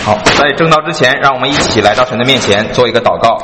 好，在正道之前，让我们一起来到神的面前做一个祷告。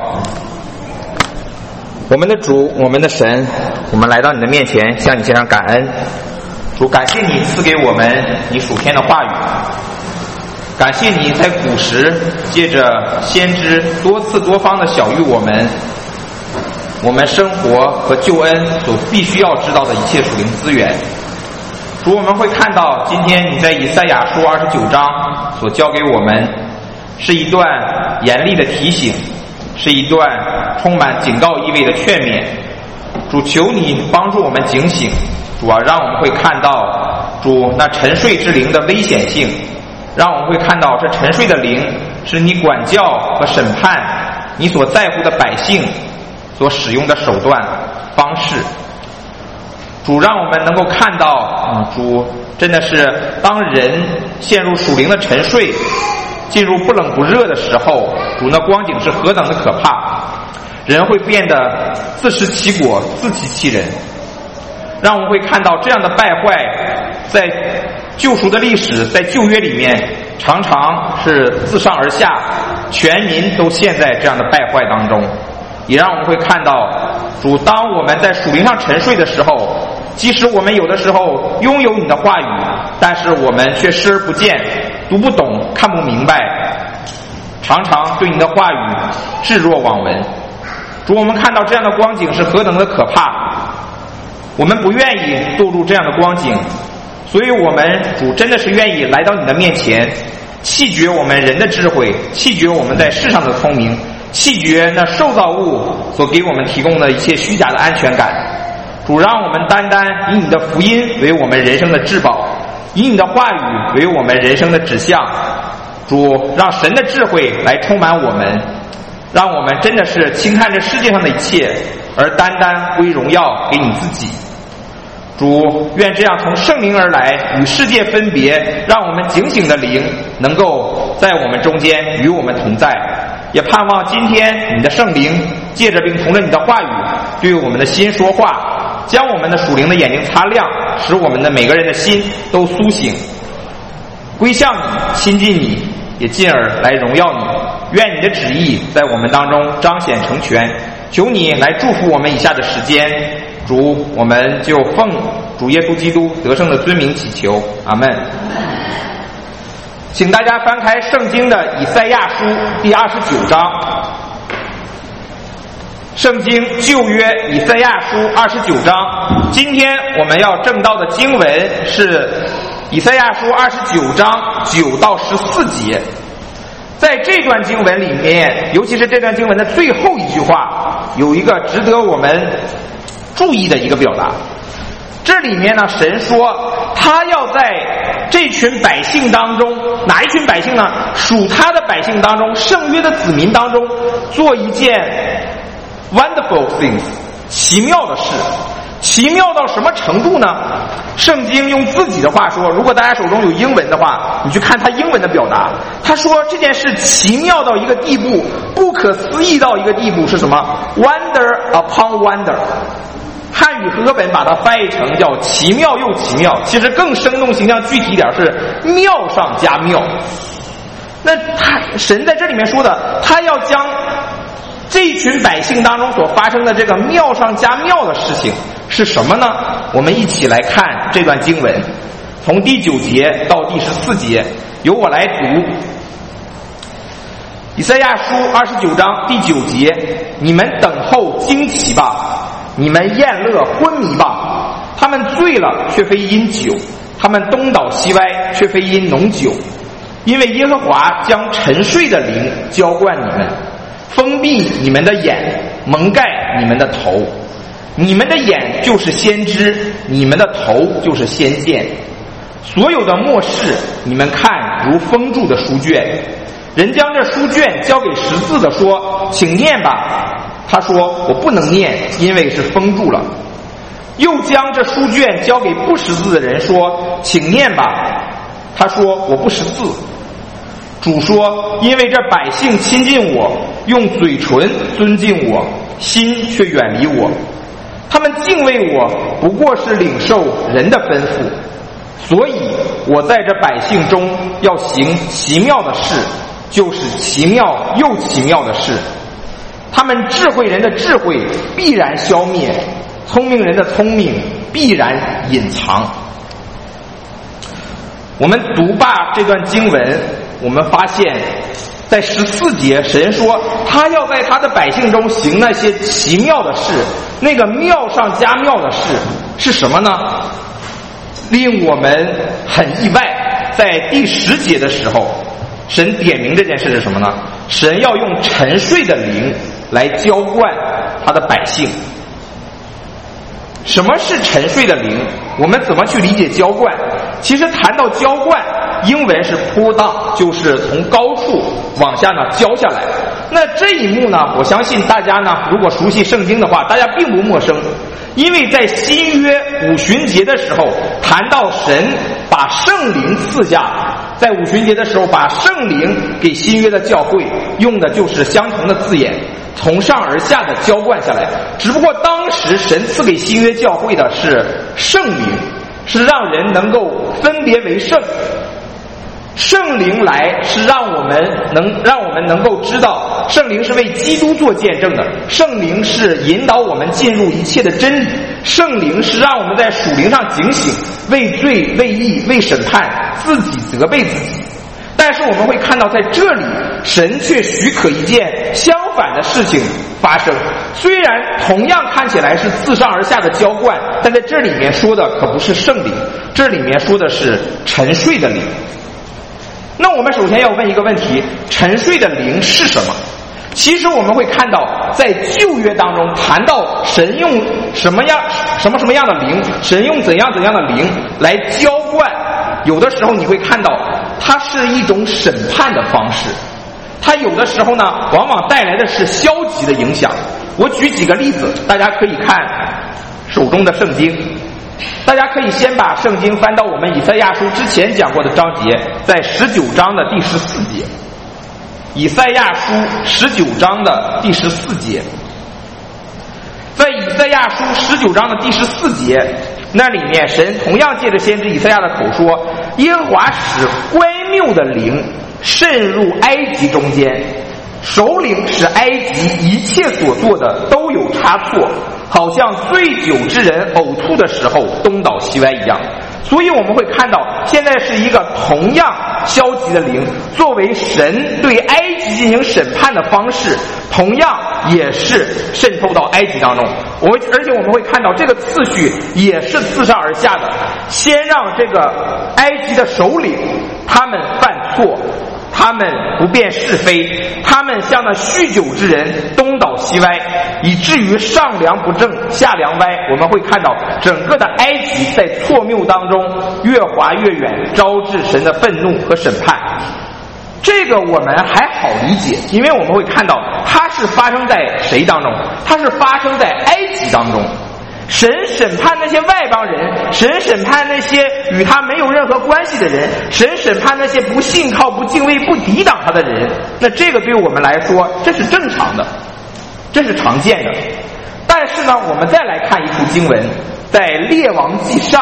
我们的主，我们的神，我们来到你的面前，向你献上感恩。主，感谢你赐给我们你属天的话语，感谢你在古时借着先知多次多方的晓谕我们生活和救恩所必须要知道的一切属灵资源。主，我们会看到今天你在以赛亚书29章所教给我们是一段严厉的提醒，是一段充满警告意味的劝勉。主，求你帮助我们警醒，主啊，让我们会看到主那沉睡之灵的危险性，让我们会看到这沉睡的灵是你管教和审判你所在乎的百姓所使用的手段方式。主，让我们能够看到主真的是当人陷入属灵的沉睡，进入不冷不热的时候，主那光景是何等的可怕，人会变得自食其果，自欺欺人。让我们会看到这样的败坏在救赎的历史，在旧约里面常常是自上而下，全民都陷在这样的败坏当中。也让我们会看到主，当我们在属灵上沉睡的时候，即使我们有的时候拥有你的话语，但是我们却视而不见，读不懂，看不明白，常常对你的话语置若罔闻。主，我们看到这样的光景是何等的可怕，我们不愿意堕入这样的光景，所以我们主真的是愿意来到你的面前，弃绝我们人的智慧，弃绝我们在世上的聪明，弃绝那受造物所给我们提供的一切虚假的安全感。主，让我们单单以你的福音为我们人生的至宝，以你的话语为我们人生的指向。主，让神的智慧来充满我们，让我们真的是轻看这世界上的一切，而单单归荣耀给你自己。主，愿这样从圣灵而来与世界分别，让我们警醒的灵能够在我们中间与我们同在。也盼望今天你的圣灵借着并同着你的话语对我们的心说话，将我们的属灵的眼睛擦亮，使我们的每个人的心都苏醒，归向你，亲近你，也进而来荣耀你。愿你的旨意在我们当中彰显成全。求你来祝福我们以下的时间。主，我们就奉主耶稣基督得胜的尊名祈求，阿们。请大家翻开圣经的以赛亚书第29章。圣经旧约以赛亚书29章，今天我们要正道的经文是以赛亚书29章9到14节。在这段经文里面，尤其是这段经文的最后一句话，有一个值得我们注意的一个表达。这里面呢，神说他要在这群百姓当中，哪一群百姓呢？属他的百姓当中，圣约的子民当中，做一件 wonderful things， 奇妙的事。奇妙到什么程度呢？圣经用自己的话说，如果大家手中有英文的话，你去看他英文的表达，他说这件事奇妙到一个地步，不可思议到一个地步，是什么？ Wonder upon wonder。汉语和合本把它翻译成叫奇妙又奇妙，其实更生动形象具体一点是妙上加妙。那神在这里面说的，他要将这群百姓当中所发生的这个妙上加妙的事情是什么呢？我们一起来看这段经文，从第9节到第14节，由我来读。以赛亚书29章第9节，你们等候惊奇吧，你们宴乐昏迷吧，他们醉了却非因酒，他们东倒西歪却非因浓酒，因为耶和华将沉睡的灵浇灌你们，封闭你们的眼，蒙盖你们的头。你们的眼就是先知，你们的头就是先见。所有的末世，你们看如封住的书卷，人将这书卷交给识字的说，请念吧。他说，我不能念，因为是封住了。又将这书卷交给不识字的人说，请念吧。他说，我不识字。主说，因为这百姓亲近我，用嘴唇尊敬我，心却远离我。他们敬畏我，不过是领受人的吩咐，所以我在这百姓中要行奇妙的事， 就是奇妙又奇妙的事。他们智慧人的智慧必然消灭，聪明人的聪明必然隐藏。我们读罢这段经文，我们发现在14节，神说他要在他的百姓中行那些奇妙的事。那个妙上加妙的事是什么呢？令我们很意外。在第10节的时候，神点明这件事是什么呢？神要用沉睡的灵来浇灌他的百姓。什么是沉睡的灵？我们怎么去理解浇灌？其实谈到浇灌，英文是 pour down， 就是从高处往下呢浇下来。那这一幕呢，我相信大家呢，如果熟悉圣经的话，大家并不陌生。因为在新约五旬节的时候，谈到神把圣灵赐下，在五旬节的时候把圣灵给新约的教会，用的就是相同的字眼，从上而下的浇灌下来。只不过当时神赐给新约教会的是圣灵，是让人能够分别为圣。圣灵来是让我们能够知道，圣灵是为基督做见证的，圣灵是引导我们进入一切的真理，圣灵是让我们在属灵上警醒，为罪为义为审判，自己责备自己。但是我们会看到在这里，神却许可一件相反的事情发生。虽然同样看起来是自上而下的浇灌，但在这里面说的可不是圣灵，这里面说的是沉睡的灵。那我们首先要问一个问题，沉睡的灵是什么？其实我们会看到，在旧约当中谈到神用什么样的灵，神用怎样的灵来浇灌，有的时候你会看到它是一种审判的方式，它有的时候呢往往带来的是消极的影响。我举几个例子，大家可以看手中的圣经。大家可以先把圣经翻到我们以赛亚书之前讲过的章节，在19章的第14节。以赛亚书19章的第14节，在以赛亚书19章的第14节，那里面神同样借着先知以赛亚的口说，耶和华使乖谬的灵渗入埃及中间，首领使埃及一切所做的都有差错，好像醉酒之人呕吐的时候东倒西歪一样。所以我们会看到，现在是一个同样消极的灵，作为神对埃及进行审判的方式，同样也是渗透到埃及当中。而且我们会看到这个次序也是自上而下的，先让这个埃及的首领他们犯错，他们不辨是非，他们像那酗酒之人东倒西歪，以至于上梁不正下梁歪。我们会看到整个的埃及在错谬当中越滑越远，招致神的愤怒和审判。这个我们还好理解，因为我们会看到它是发生在谁当中？它是发生在埃及当中。神审判那些外邦人，神审判那些与他没有任何关系的人，神审判那些不信靠不敬畏不抵挡他的人。那这个对我们来说这是正常的，这是常见的。但是呢，我们再来看一处经文，在列王纪上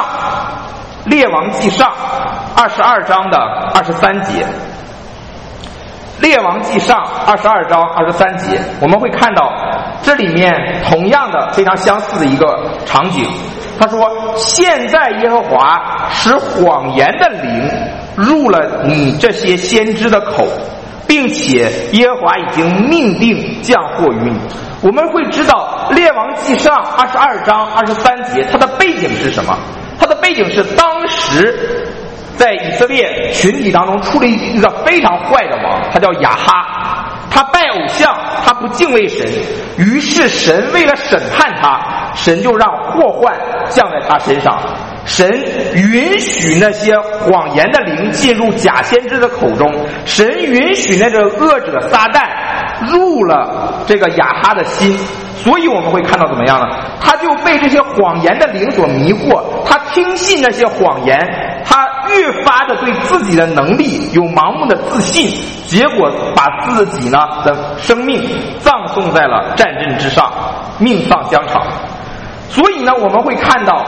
22章的23节，列王纪上22章23节，我们会看到这里面同样的非常相似的一个场景。他说，现在耶和华使谎言的灵入了你这些先知的口，并且耶和华已经命定降祸于你。我们会知道列王纪上22章23节它的背景是什么？它的背景是当时在以色列群体当中出了一个非常坏的王，他叫亚哈，他拜偶像，他不敬畏神，于是神为了审判他，神就让祸患降在他身上。神允许那些谎言的灵进入假先知的口中，神允许那个恶者撒旦入了这个亚哈的心，所以我们会看到怎么样呢？他就被这些谎言的灵所迷惑，他听信那些谎言，他越发的对自己的能力有盲目的自信，结果把自己呢的生命葬送在了战阵之上，命丧疆场。所以呢，我们会看到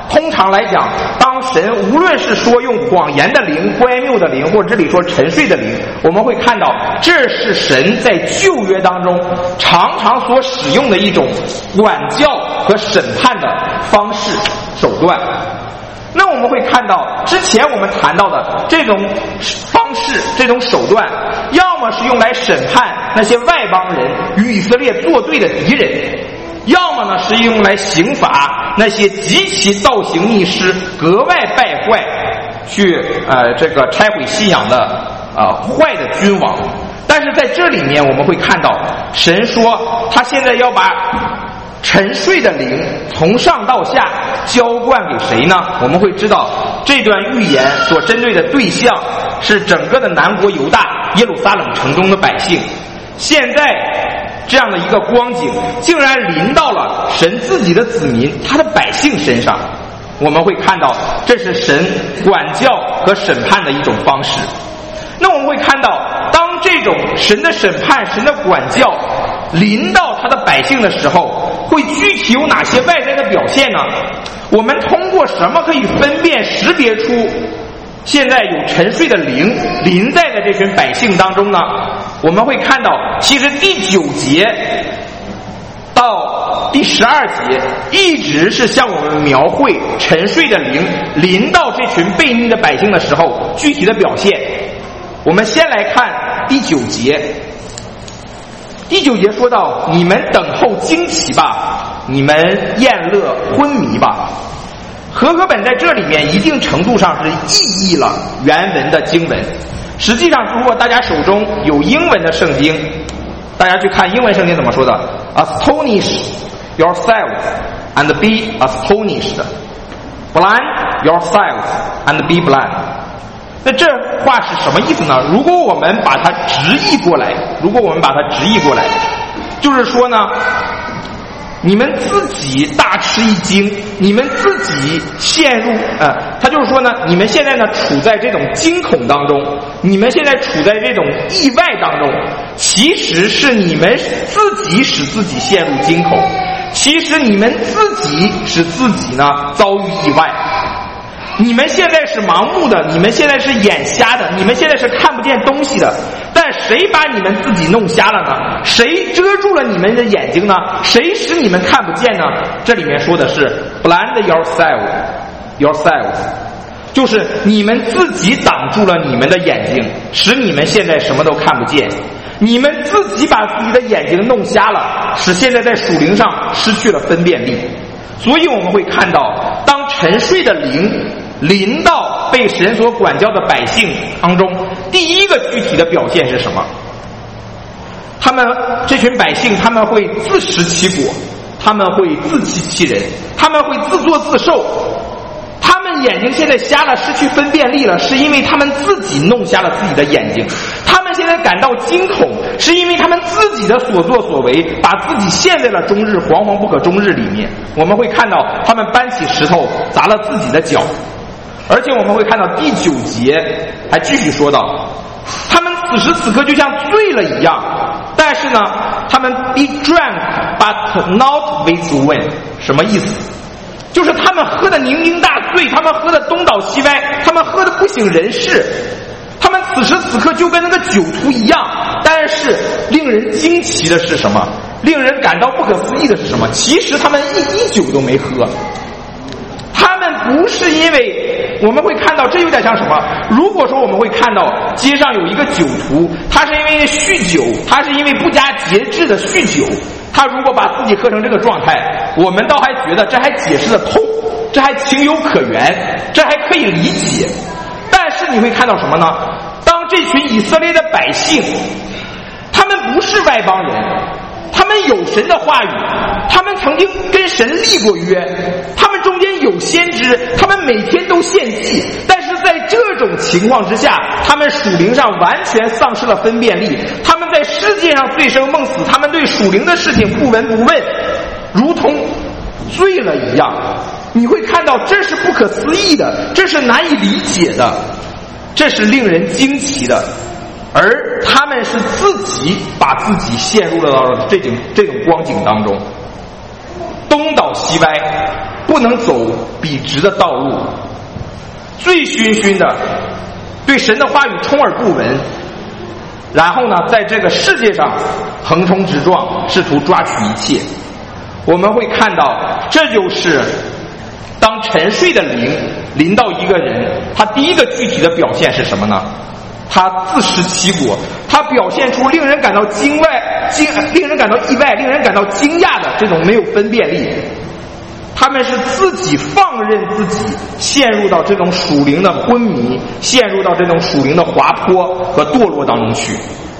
通常来讲，当神无论是说用谎言的灵、乖谬的灵，或者这里说沉睡的灵，我们会看到这是神在旧约当中常常所使用的一种管教和审判的方式手段。那我们会看到之前我们谈到的这种方式、这种手段，要么是用来审判那些外邦人与以色列作对的敌人，要么呢是用来刑罚那些极其倒行逆施、格外败坏、去这个拆毁信仰的坏的君王。但是在这里面我们会看到，神说他现在要把沉睡的灵从上到下浇灌给谁呢？我们会知道这段预言所针对的对象是整个的南国犹大耶路撒冷城中的百姓。现在这样的一个光景竟然临到了神自己的子民，他的百姓身上。我们会看到这是神管教和审判的一种方式。那我们会看到，当这种神的审判、神的管教临到他的百姓的时候，会具体有哪些外在的表现呢？我们通过什么可以分辨识别出现在有沉睡的灵临在的这群百姓当中呢？我们会看到，其实第9节到第12节一直是向我们描绘沉睡的灵临到这群悖逆的百姓的时候具体的表现。我们先来看第9节。第9节说到，你们等候惊奇吧，你们厌乐昏迷吧。和合本在这里面一定程度上是意译了原文的经文。实际上如果大家手中有英文的圣经，大家去看英文圣经怎么说的， Astonish yourselves and be astonished, blind yourselves and be blind。 那这话是什么意思呢？如果我们把它直译过来，就是说呢，你们自己大吃一惊，你们自己陷入他就是说呢，你们现在呢处在这种惊恐当中，你们现在处在这种意外当中，其实是你们自己使自己陷入惊恐，其实你们自己使自己呢遭遇意外。你们现在是盲目的，你们现在是眼瞎的，你们现在是看不见东西的，但谁把你们自己弄瞎了呢？谁遮住了你们的眼睛呢？谁使你们看不见呢？这里面说的是 blind yourselves， 就是你们自己挡住了你们的眼睛，使你们现在什么都看不见。你们自己把自己的眼睛弄瞎了，使现在在属灵上失去了分辨力。所以我们会看到，当沉睡的灵临到被神所管教的百姓当中，第一个具体的表现是什么？他们这群百姓，他们会自食其果，他们会自欺欺人，他们会自作自受。他们眼睛现在瞎了，失去分辨力了，是因为他们自己弄瞎了自己的眼睛。他们现在感到惊恐，是因为他们自己的所作所为把自己陷在了终日惶惶不可终日里面。我们会看到他们搬起石头砸了自己的脚。而且我们会看到第9节还继续说到，他们此时此刻就像醉了一样，但是呢，他们 be drunk but not with wine。 什么意思？就是他们喝得酩酊大醉，他们喝得东倒西歪，他们喝得不省人事，他们此时此刻就跟那个酒徒一样。但是令人惊奇的是什么？令人感到不可思议的是什么？其实他们一滴酒都没喝。他们不是因为，我们会看到这有点像什么？如果说我们会看到街上有一个酒徒，他是因为酗酒，他是因为不加节制的酗酒，他如果把自己喝成这个状态，我们倒还觉得这还解释得通，这还情有可原，这还可以理解。但是你会看到什么呢？当这群以色列的百姓，他们不是外邦人，他们有神的话语，他们曾经跟神立过约，他们中间有先知，他们每天都献祭，但是在这种情况之下，他们属灵上完全丧失了分辨力，他们在世界上醉生梦死，他们对属灵的事情不闻不问，如同醉了一样。你会看到这是不可思议的，这是难以理解的，这是令人惊奇的。而他们是自己把自己陷入了到这种光景当中，东倒西歪，不不能走笔直的道路，醉醺醺的对神的话语充耳不闻，然后呢，在这个世界上横冲直撞，试图抓取一切。我们会看到，这就是当沉睡的灵临到一个人，他第一个具体的表现是什么呢？他自食其果，他表现出令人感到令人感到意外、令人感到惊讶的这种没有分辨力。他们是自己放任自己陷入到这种属灵的昏迷，陷入到这种属灵的滑坡和堕落当中去。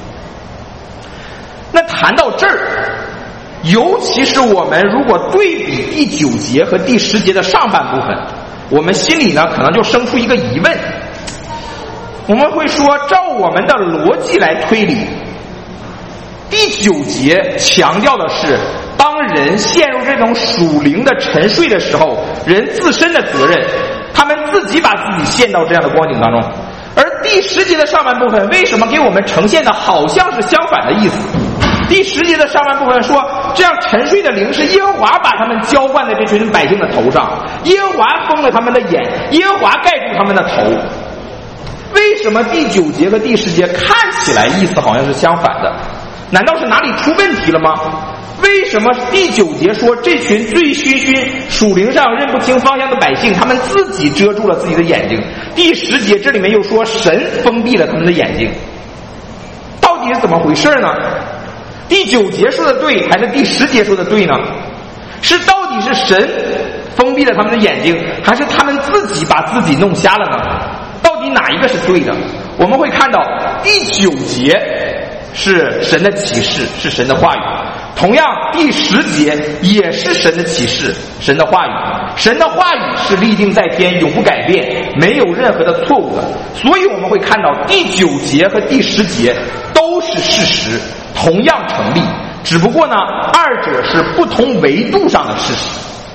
那谈到这儿，尤其是我们如果对比第9节和第10节的上半部分，我们心里呢可能就生出一个疑问。我们会说，照我们的逻辑来推理，第9节强调的是当人陷入这种属灵的沉睡的时候，人自身的责任，他们自己把自己陷到这样的光景当中。而第10节的上半部分为什么给我们呈现的好像是相反的意思？第10节的上半部分说，这样沉睡的灵是耶和华把他们浇灌在这群百姓的头上，耶和华封了他们的眼，耶和华盖住他们的头。为什么第9节和第10节看起来意思好像是相反的？难道是哪里出问题了吗？为什么第9节说这群醉醺醺、属灵上认不清方向的百姓，他们自己遮住了自己的眼睛？第10节这里面又说神封闭了他们的眼睛，到底是怎么回事呢？第9节说的对，还是第10节说的对呢？到底是神封闭了他们的眼睛，还是他们自己把自己弄瞎了呢？到底哪一个是对的？我们会看到第9节是神的启示，是神的话语，同样第10节也是神的启示，神的话语。神的话语是立定在天，永不改变，没有任何的错误的。所以我们会看到第9节和第10节都是事实，同样成立，只不过呢，二者是不同维度上的事实，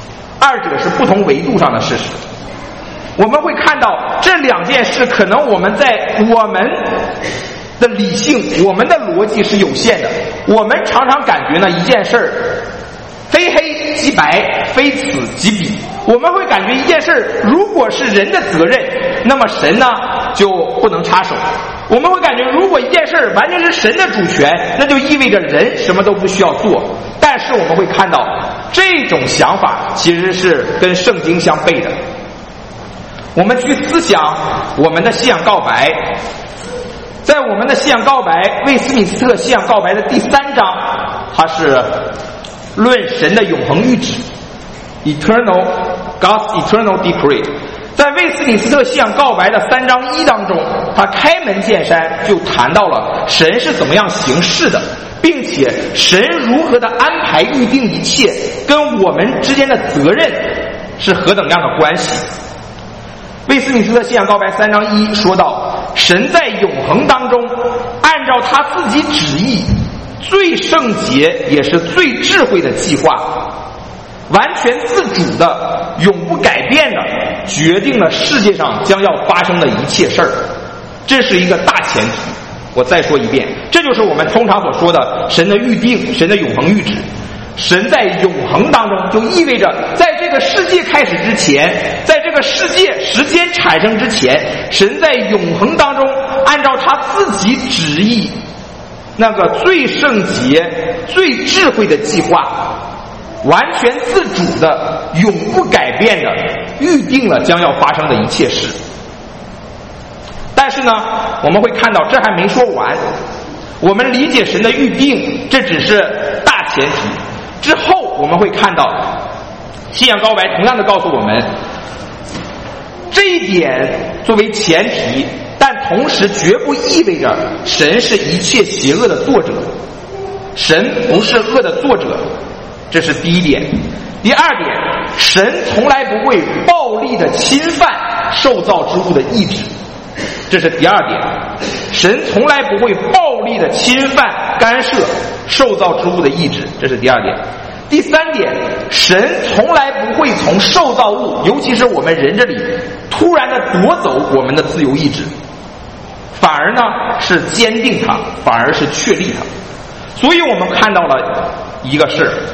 我们会看到这2件事，可能我们在我们的理性、我们的逻辑是有限的。我们常常感觉呢，一件事儿非黑即白，非此即彼。我们会感觉一件事儿如果是人的责任，那么神呢就不能插手。我们会感觉如果一件事儿完全是神的主权，那就意味着人什么都不需要做。但是我们会看到这种想法其实是跟圣经相悖的。我们去思想我们的信仰告白，在我们的信仰告白，魏斯敏斯特信仰告白的第3章，它是论神的永恒谕旨 God's eternal decree。 在魏斯敏斯特信仰告白的3章1当中，他开门见山就谈到了神是怎么样行事的，并且神如何的安排预定一切，跟我们之间的责任是何等样的关系。魏斯敏斯特信仰告白3章1说到，神在永恒当中按照他自己旨意最圣洁也是最智慧的计划，完全自主的永不改变的决定了世界上将要发生的一切事儿。这是一个大前提，我再说一遍，这就是我们通常所说的神的预定，神的永恒预旨。神在永恒当中，就意味着在这个世界开始之前，在这个世界时间产生之前，神在永恒当中按照他自己旨意那个最圣洁最智慧的计划，完全自主的永不改变的预定了将要发生的一切事。但是呢，我们会看到这还没说完，我们理解神的预定这只是大前提。之后我们会看到信仰告白同样的告诉我们，这一点作为前提，但同时绝不意味着神是一切邪恶的作者，神不是恶的作者，这是第一点。第二点，神从来不会暴力的侵犯受造之物的意志，这是第二点。神从来不会暴力的侵犯干涉受造之物的意志，这是第二点。第三点，神从来不会从受造物，尤其是我们人这里突然的夺走我们的自由意志，反而呢是坚定它，反而是确立它。所以我们看到了一个事，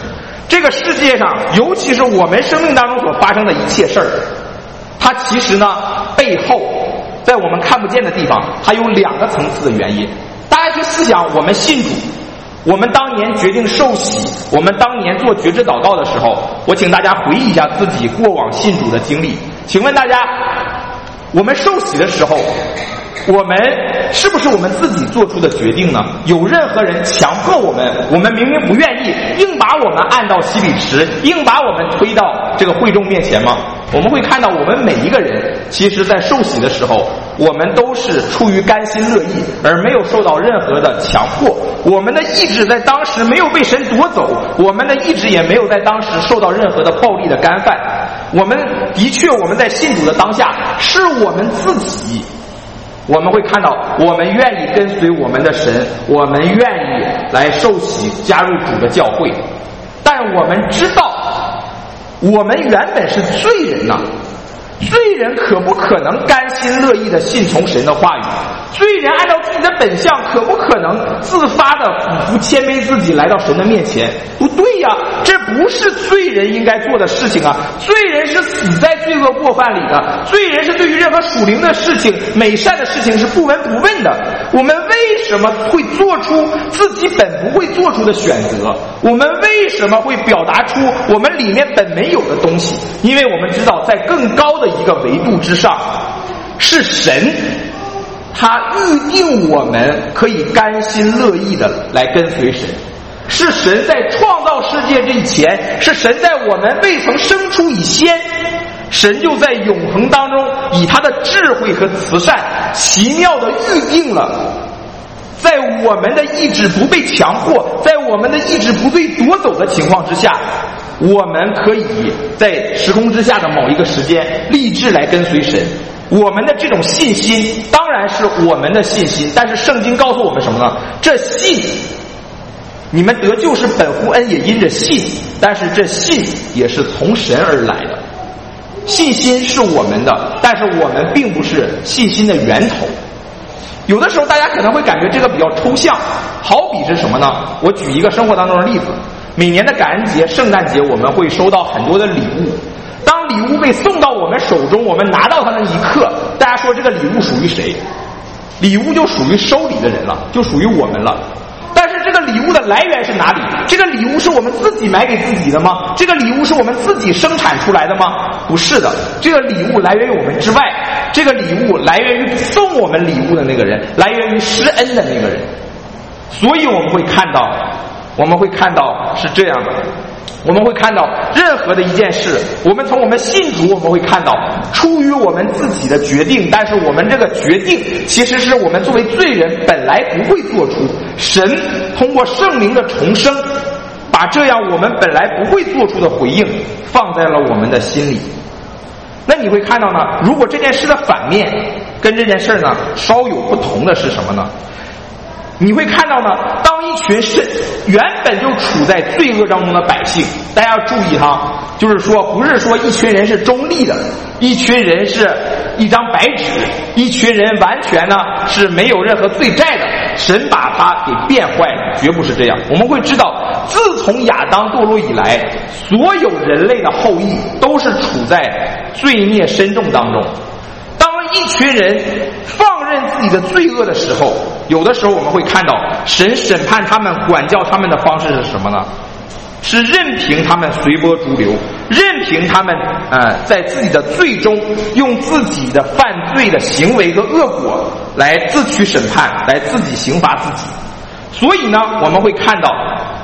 这个世界上，尤其是我们生命当中所发生的一切事儿，它其实呢背后，在我们看不见的地方，它有2个层次的原因。大家去思想，我们信主，我们当年决定受洗，我们当年做觉知祷告的时候，我请大家回忆一下自己过往信主的经历。请问大家，我们受洗的时候，我们是不是我们自己做出的决定呢？有任何人强迫我们，我们明明不愿意，硬把我们按到洗礼池，硬把我们推到这个会众面前吗？我们会看到，我们每一个人其实在受洗的时候，我们都是出于甘心乐意，而没有受到任何的强迫。我们的意志在当时没有被神夺走，我们的意志也没有在当时受到任何的暴力的干犯。我们的确，我们在信主的当下，是我们自己，我们会看到，我们愿意跟随我们的神，我们愿意来受洗，加入主的教会。但我们知道，我们原本是罪人呐，罪人可不可能甘心乐意的信从神的话语？罪人按照自己的本相，可不可能自发的俯伏谦卑自己来到神的面前？不对呀，这不是罪人应该做的事情啊！罪人是死在罪恶过犯里的，罪人是对于任何属灵的事情、美善的事情是不闻不问的。我们为什么会做出自己本不会做出的选择？我们为什么会表达出我们里面本没有的东西？因为我们知道，在更高的一个维度之上，是神，他预定我们可以甘心乐意的来跟随神。是神在创造世界之前，是神在我们未曾生出以先，神就在永恒当中以他的智慧和慈善奇妙的预定了，在我们的意志不被强迫，在我们的意志不被夺走的情况之下，我们可以在时空之下的某一个时间立志来跟随神。我们的这种信心当然是我们的信心，但是圣经告诉我们什么呢？这信，你们得救是本乎恩，也因着信，但是这信也是从神而来的。信心是我们的，但是我们并不是信心的源头。有的时候大家可能会感觉这个比较抽象，好比是什么呢？我举一个生活当中的例子，每年的感恩节、圣诞节，我们会收到很多的礼物。当礼物被送到我们手中，我们拿到它的一刻，大家说这个礼物属于谁？礼物就属于收礼的人了，就属于我们了。但是这个礼物的来源是哪里？这个礼物是我们自己买给自己的吗？这个礼物是我们自己生产出来的吗？不是的，这个礼物来源于我们之外，这个礼物来源于送我们礼物的那个人，来源于施恩的那个人。所以我们会看到是这样的，我们会看到任何的一件事，我们从我们信主，我们会看到出于我们自己的决定，但是我们这个决定其实是我们作为罪人本来不会做出，神通过圣灵的重生，把这样我们本来不会做出的回应放在了我们的心里。那你会看到呢，如果这件事的反面跟这件事呢稍有不同的是什么呢？你会看到呢，当一群原本就处在罪恶当中的百姓，大家要注意哈，就是说不是说一群人是中立的，一群人是一张白纸，一群人完全呢是没有任何罪债的，神把他给变坏了，绝不是这样。我们会知道，自从亚当堕落以来，所有人类的后裔都是处在罪孽深重当中。当一群人放任自己的罪恶的时候，有的时候我们会看到神审判他们、管教他们的方式是什么呢？是任凭他们随波逐流，任凭他们在自己的罪中用自己的犯罪的行为和恶果来自取审判，来自己刑罚自己。所以呢，我们会看到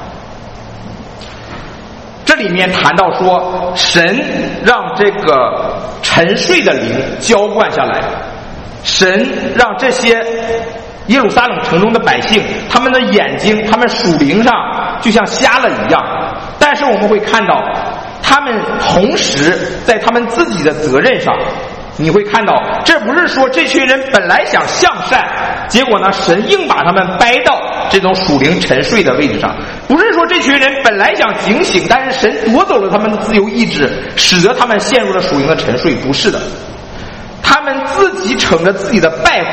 这里面谈到说，神让这个沉睡的灵浇灌下来，神让这些耶路撒冷城中的百姓，他们的眼睛，他们属灵上就像瞎了一样。但是我们会看到，他们同时在他们自己的责任上，你会看到，这不是说这群人本来想向善，结果呢，神硬把他们掰到这种属灵沉睡的位置上。不是说这群人本来想警醒，但是神夺走了他们的自由意志，使得他们陷入了属灵的沉睡。不是的，他们自己逞着自己的败坏，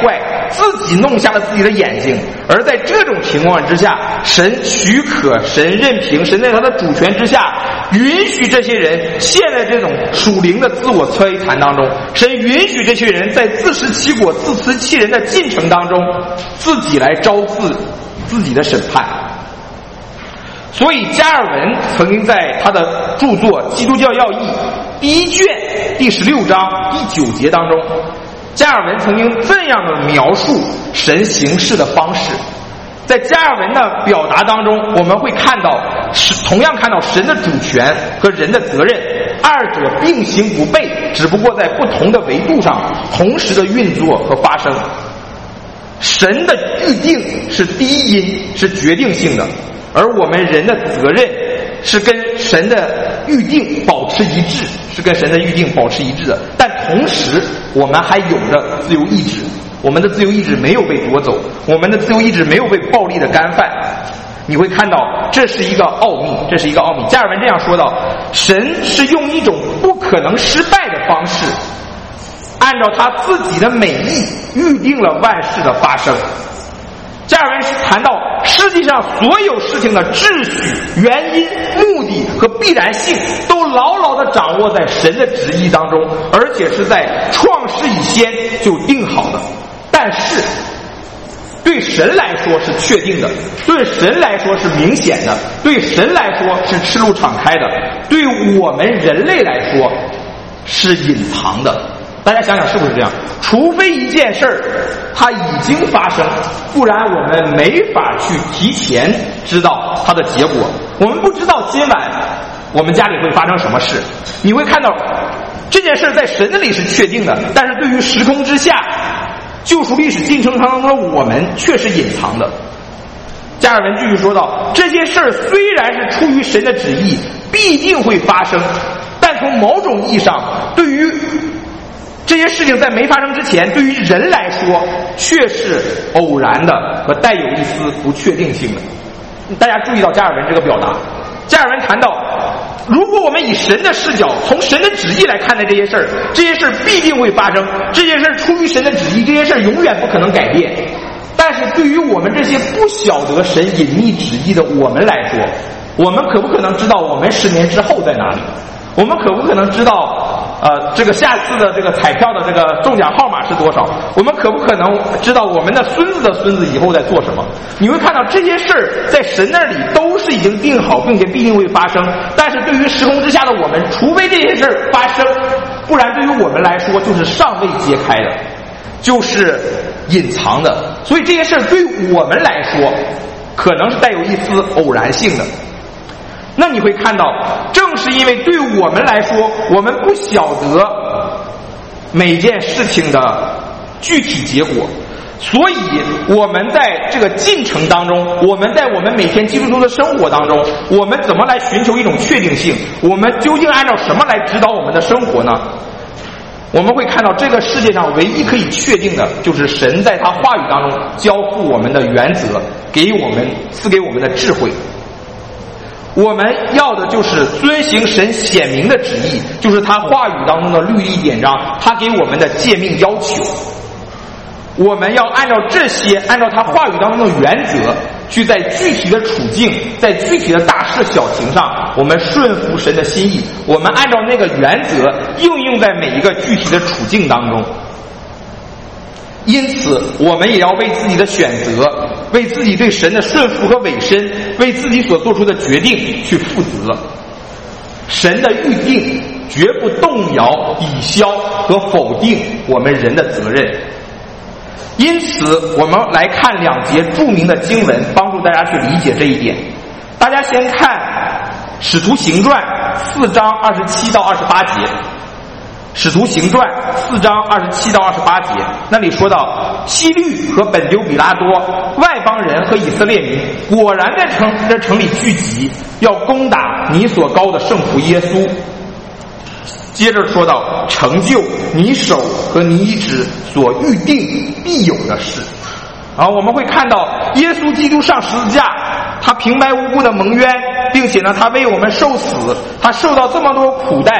自己弄瞎了自己的眼睛。而在这种情况之下，神许可，神任凭，神在他的主权之下允许这些人陷在这种属灵的自我摧残当中，神允许这些人在自食其果自辞其人的进程当中自己来招自己的审判。所以加尔文曾经在他的著作《基督教要义》第1卷第16章第9节当中，加尔文曾经这样的描述神行事的方式。在加尔文的表达当中，我们会看到同样看到神的主权和人的责任，二者并行不悖，只不过在不同的维度上同时的运作和发生。神的预定是第一因，是决定性的，而我们人的责任是跟神的预定保持一致，的。但同时我们还有着自由意志，我们的自由意志没有被夺走，我们的自由意志没有被暴力的干犯。你会看到这是一个奥秘。加尔文这样说道，神是用一种不可能失败的方式，按照他自己的美意预定了万事的发生。加尔文是谈到世界上所有事情的秩序、原因、目的和必然性都牢牢地掌握在神的旨意当中，而且是在创世以先就定好的。但是对神来说是确定的，对神来说是明显的，对神来说是赤露敞开的，对我们人类来说是隐藏的。大家想想是不是这样？除非一件事儿它已经发生，不然我们没法去提前知道它的结果。我们不知道今晚我们家里会发生什么事，你会看到这件事在神的里是确定的，但是对于时空之下救赎历史进程当中的我们却是隐藏的。加尔文继续说道，这些事儿虽然是出于神的旨意，必定会发生，但从某种意义上，对于这些事情在没发生之前，对于人来说却是偶然的和带有一丝不确定性的。大家注意到加尔文这个表达，加尔文谈到，如果我们以神的视角，从神的旨意来看待这些事儿，这些事儿必定会发生，这些事儿出于神的旨意，这些事儿永远不可能改变。但是对于我们这些不晓得神隐秘旨意的我们来说，我们可不可能知道我们10年之后在哪里？我们可不可能知道这个下次的这个彩票的这个中奖号码是多少？我们可不可能知道我们的孙子的孙子以后在做什么？你会看到这些事儿在神那里都是已经定好，并且必定会发生。但是对于时空之下的我们，除非这些事儿发生，不然对于我们来说就是尚未揭开的，就是隐藏的。所以这些事儿对我们来说可能是带有一丝偶然性的。那你会看到，正是因为对我们来说，我们不晓得每件事情的具体结果，所以我们在这个进程当中，我们在我们每天基督徒的生活当中，我们怎么来寻求一种确定性？我们究竟按照什么来指导我们的生活呢？我们会看到这个世界上唯一可以确定的，就是神在他话语当中交付我们的原则，赐给我们的智慧。我们要的就是遵行神显明的旨意，就是他话语当中的律例典章，他给我们的诫命要求。我们要按照这些，按照他话语当中的原则，去在具体的处境，在具体的大事小情上，我们顺服神的心意，我们按照那个原则应用在每一个具体的处境当中。因此我们也要为自己的选择，为自己对神的顺服和委身，为自己所做出的决定去负责。神的预定绝不动摇、抵消和否定我们人的责任。因此我们来看2节著名的经文，帮助大家去理解这一点。大家先看使徒行传4章27到28节。使徒行传4章27到28节，那里说到，希律和本丢比拉多、外邦人和以色列民果然在这城里聚集，要攻打你所膏的圣仆耶稣。接着说到，成就你手和你一指所预定必有的事。然后我们会看到耶稣基督上十字架，他平白无故的蒙冤，并且呢他为我们受死，他受到这么多苦待，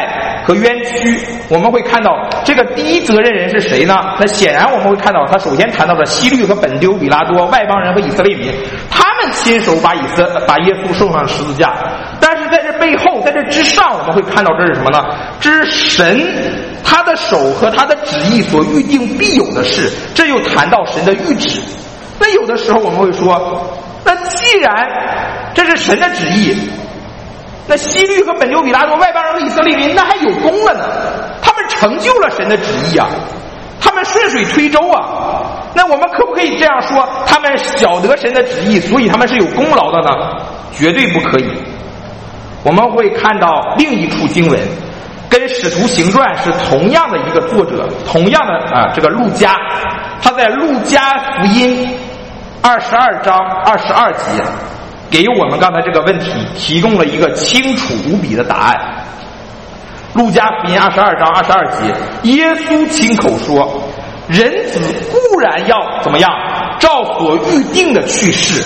和冤屈。我们会看到这个第一责任人是谁呢？那显然我们会看到他首先谈到了希律和本丢比拉多，外邦人和以色列民，他们亲手把耶稣送上十字架。但是在这背后，在这之上，我们会看到这是什么呢？这是神他的手和他的旨意所预定必有的事，这又谈到神的预旨。那有的时候我们会说，那既然这是神的旨意，那希律和本丢比拉多外邦人和以色列民那还有功了呢，他们成就了神的旨意啊，他们顺水推舟啊。那我们可不可以这样说，他们晓得神的旨意，所以他们是有功劳的呢？绝对不可以。我们会看到另一处经文，跟使徒行传是同样的一个作者，同样的这个路加，他在路加福音22章22节给我们刚才这个问题提供了一个清楚无比的答案。路加福音22章22节，耶稣亲口说，人子固然要怎么样，照所预定的去世。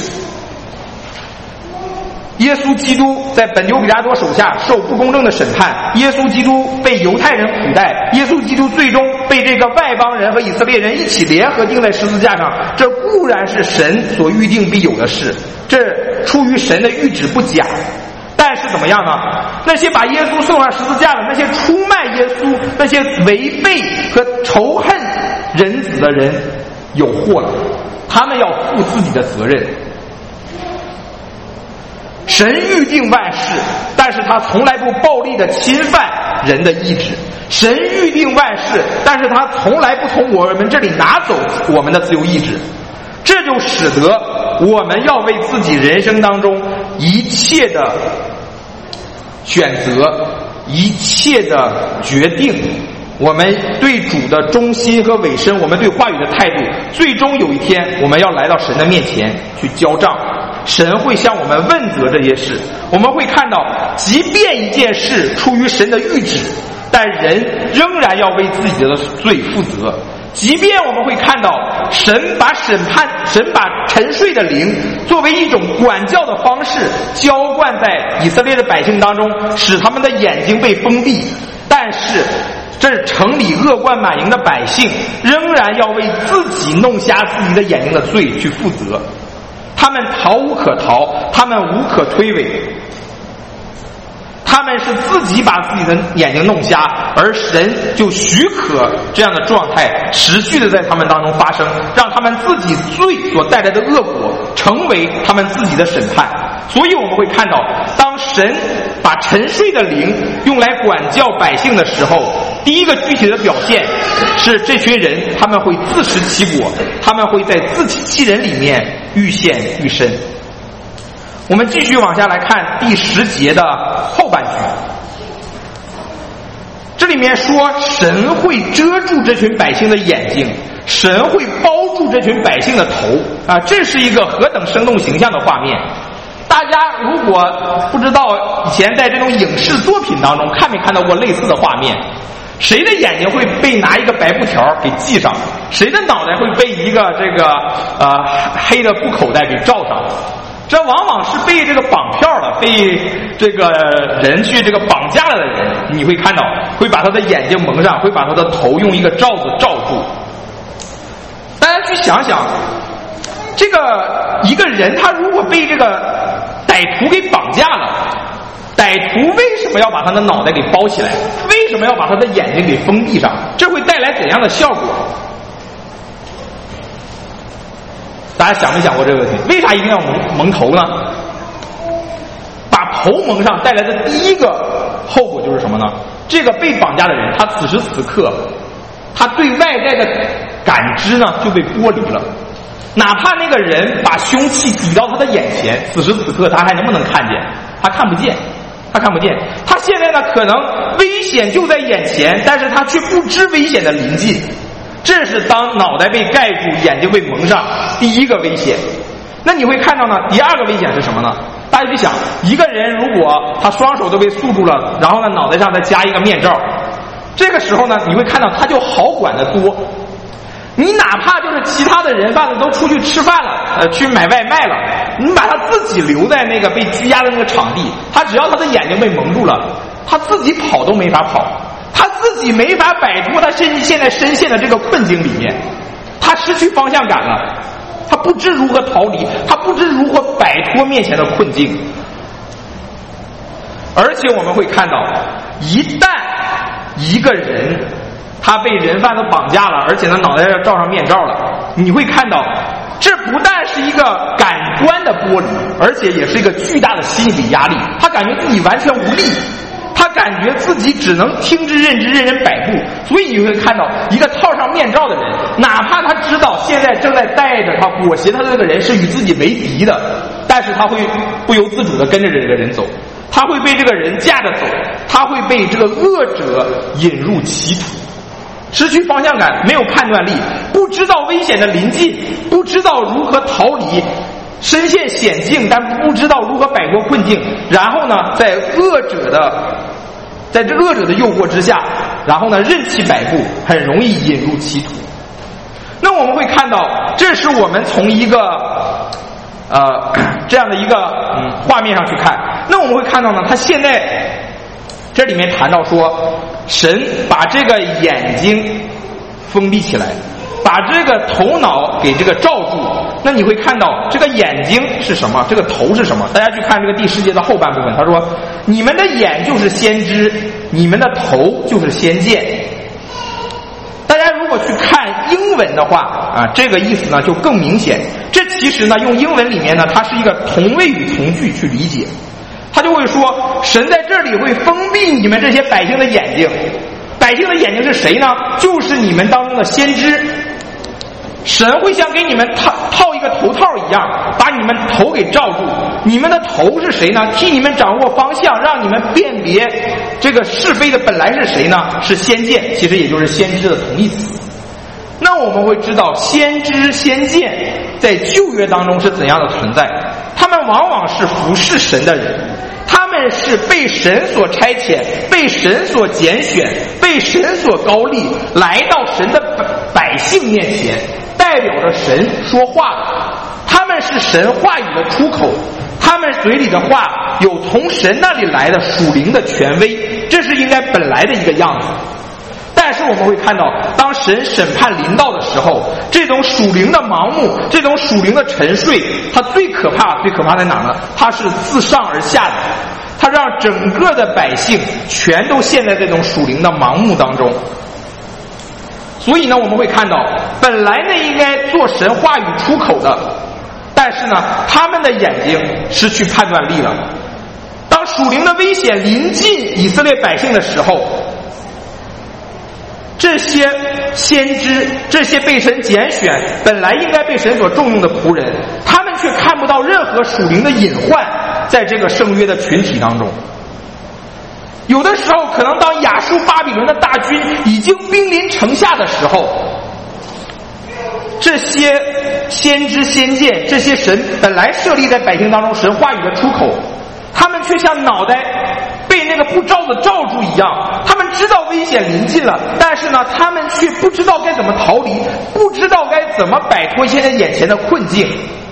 耶稣基督在本丢比拉多手下受不公正的审判，耶稣基督被犹太人苦待，耶稣基督最终被这个外邦人和以色列人一起联合钉在十字架上，这固然是神所预定必有的事，这出于神的预旨不假。但是怎么样呢？那些把耶稣送上十字架的，那些出卖耶稣，那些违背和仇恨人子的人有祸了，他们要负自己的责任。神预定万事，但是他从来不暴力的侵犯人的意志。神预定万事，但是他从来不从我们这里拿走我们的自由意志。这就使得我们要为自己人生当中一切的选择，一切的决定，我们对主的忠心和委身，我们对话语的态度，最终有一天我们要来到神的面前去交账。神会向我们问责这些事。我们会看到，即便一件事出于神的谕旨，但人仍然要为自己的罪负责。即便我们会看到神把沉睡的灵作为一种管教的方式浇灌在以色列的百姓当中，使他们的眼睛被封闭，但是这城里恶贯满盈的百姓仍然要为自己弄瞎自己的眼睛的罪去负责。他们逃无可逃，他们无可推诿，他们是自己把自己的眼睛弄瞎，而神就许可这样的状态持续的在他们当中发生，让他们自己罪所带来的恶果成为他们自己的审判。所以我们会看到，当神把沉睡的灵用来管教百姓的时候，第一个具体的表现是这群人他们会自食其果，他们会在自欺欺人里面愈陷愈深。我们继续往下来看第10节的后半句，这里面说神会遮住这群百姓的眼睛，神会包住这群百姓的头啊，这是一个何等生动形象的画面。大家如果不知道以前在这种影视作品当中看没看到过类似的画面，谁的眼睛会被拿一个白布条给系上，谁的脑袋会被一个黑的布口袋给罩上，这往往是被这个绑票的，被这个人去这个绑架了的人，你会看到会把他的眼睛蒙上，会把他的头用一个罩子罩住。大家去想想，这个一个人他如果被这个歹徒给绑架了，歹徒为什么要把他的脑袋给包起来？为什么要把他的眼睛给封闭上？这会带来怎样的效果？大家想没想过这个问题？为啥一定要蒙头呢？把头蒙上带来的第一个后果就是什么呢？这个被绑架的人，他此时此刻他对外在的感知呢就被剥离了。哪怕那个人把凶器抵到他的眼前，此时此刻他还能不能看见？他看不见，他看不见。他现在呢可能危险就在眼前，但是他却不知危险的临近。这是当脑袋被盖住，眼睛被蒙上，第一个危险。那你会看到呢，第二个危险是什么呢？大家去想，一个人如果他双手都被束住了，然后呢脑袋上再加一个面罩，这个时候呢你会看到他就好管得多。你哪怕就是其他的人贩子都出去吃饭了，去买外卖了，你把他自己留在那个被拘押的那个场地，他只要他的眼睛被蒙住了，他自己跑都没法跑。 他自己没法摆脱他现在深陷的这个困境里面，他失去方向感了，他不知如何逃离，他不知如何摆脱面前的困境。而且我们会看到，一旦一个人他被人贩子绑架了，而且呢脑袋上罩上面罩了，你会看到这不但是一个感官的剥离，而且也是一个巨大的心理压力。他感觉自己完全无力，他感觉自己只能听之任之，任人摆布。所以你会看到一个套上面罩的人，哪怕他知道现在正在带着他裹挟他的这个人是与自己为敌的，但是他会不由自主地跟着这个人走，他会被这个人架着走，他会被这个恶者引入歧途，失去方向感，没有判断力，不知道危险的临近，不知道如何逃离，深陷险境，但不知道如何摆脱困境。然后呢，在这恶者的诱惑之下，然后呢任其摆布，很容易引入歧途。那我们会看到，这是我们从一个这样的一个画面上去看。那我们会看到呢，他现在这里面谈到说，神把这个眼睛封闭起来，把这个头脑给这个罩住。那你会看到这个眼睛是什么，这个头是什么？大家去看这个第10节的后半部分，他说你们的眼就是先知，你们的头就是先见。大家如果去看英文的话这个意思呢就更明显。这其实呢用英文里面呢，它是一个同位语同句去理解。他就会说，神在这里会封闭你们这些百姓的眼睛。百姓的眼睛是谁呢？就是你们当中的先知。神会像给你们套一个头套一样，把你们头给罩住。你们的头是谁呢？替你们掌握方向，让你们辨别这个是非的本来是谁呢？是先见，其实也就是先知的同义词。那我们会知道，先知先见在旧约当中是怎样的存在。他们往往是服侍神的人，他们是被神所差遣，被神所拣选，被神所高立，来到神的百姓面前，代表着神说话的。他们是神话语的出口，他们嘴里的话有从神那里来的属灵的权威，这是应该本来的一个样子。但是我们会看到，当神审判临到的时候，这种属灵的盲目，这种属灵的沉睡，它最可怕在哪呢？它是自上而下的，它让整个的百姓全都陷在这种属灵的盲目当中。所以呢，我们会看到，本来呢应该做神话语出口的，但是呢，他们的眼睛失去判断力了。当属灵的危险临近以色列百姓的时候，这些先知，这些被神拣选，本来应该被神所重用的仆人，他们却看不到任何属灵的隐患在这个圣约的群体当中。有的时候，可能当亚述巴比伦的大军已经兵临城下的时候，这些先知先见，这些神本来设立在百姓当中神话语的出口，他们却像脑袋被那个布罩子罩住一样。他们知道危险临近了，但是呢，他们却不知道该怎么逃离，不知道该怎么摆脱现在眼前的困境。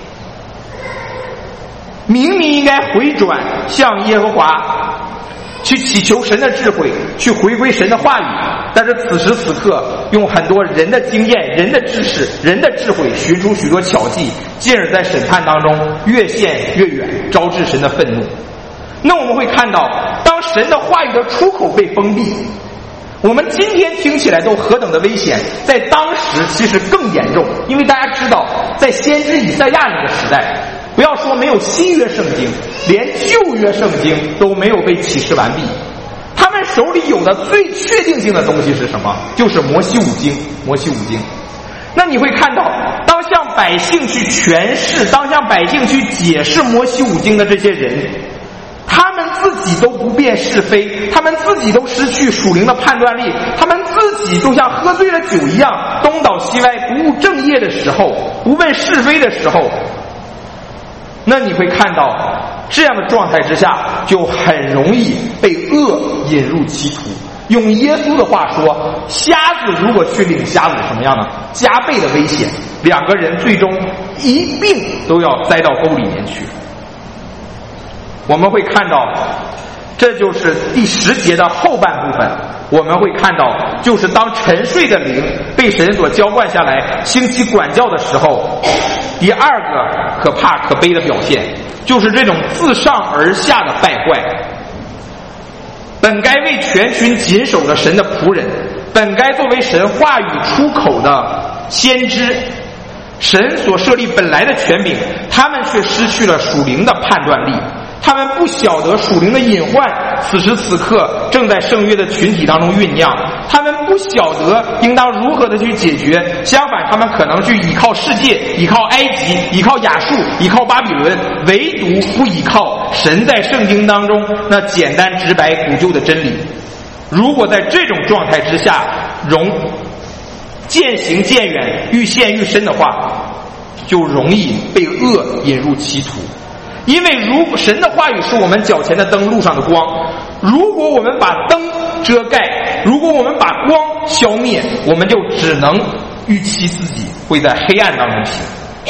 明明应该回转向耶和华，去祈求神的智慧，去回归神的话语，但是此时此刻用很多人的经验、人的知识、人的智慧寻出许多巧计，进而在审判当中越陷越远，招致神的愤怒。那我们会看到，当神的话语的出口被封闭，我们今天听起来都何等的危险，在当时其实更严重。因为大家知道，在先知以赛亚那个时代，不要说没有新约圣经，连旧约圣经都没有被启示完毕。他们手里有的最确定性的东西是什么？就是摩西五经。那你会看到，当向百姓去诠释，当向百姓去解释摩西五经的这些人，他们自己都不辨是非，他们自己都失去属灵的判断力，他们自己都像喝醉了酒一样，东倒西歪，不务正业的时候，不问是非的时候，那你会看到这样的状态之下，就很容易被恶引入歧途。用耶稣的话说，瞎子如果去领瞎子，什么样呢？加倍的危险，两个人最终一并都要栽到沟里面去。我们会看到，这就是第10节的后半部分， 我们会看到，就是当沉睡的灵被神所浇灌下来，兴起管教的时候，第二个可怕可悲的表现，就是这种自上而下的败坏。本该为全群谨守着神的仆人，本该作为神话语出口的先知，神所设立本来的权柄，他们却失去了属灵的判断力。他们不晓得属灵的隐患此时此刻正在圣约的群体当中酝酿，他们不晓得应当如何的去解决，相反他们可能去依靠世界，依靠埃及，依靠亚述，依靠巴比伦，唯独不依靠神在圣经当中那简单直白古旧的真理。如果在这种状态之下渐行渐远，愈陷愈深的话，就容易被恶引入歧途。因为如果神的话语是我们脚前的灯，路上的光，如果我们把灯遮盖，如果我们把光消灭，我们就只能预期自己会在黑暗当中行。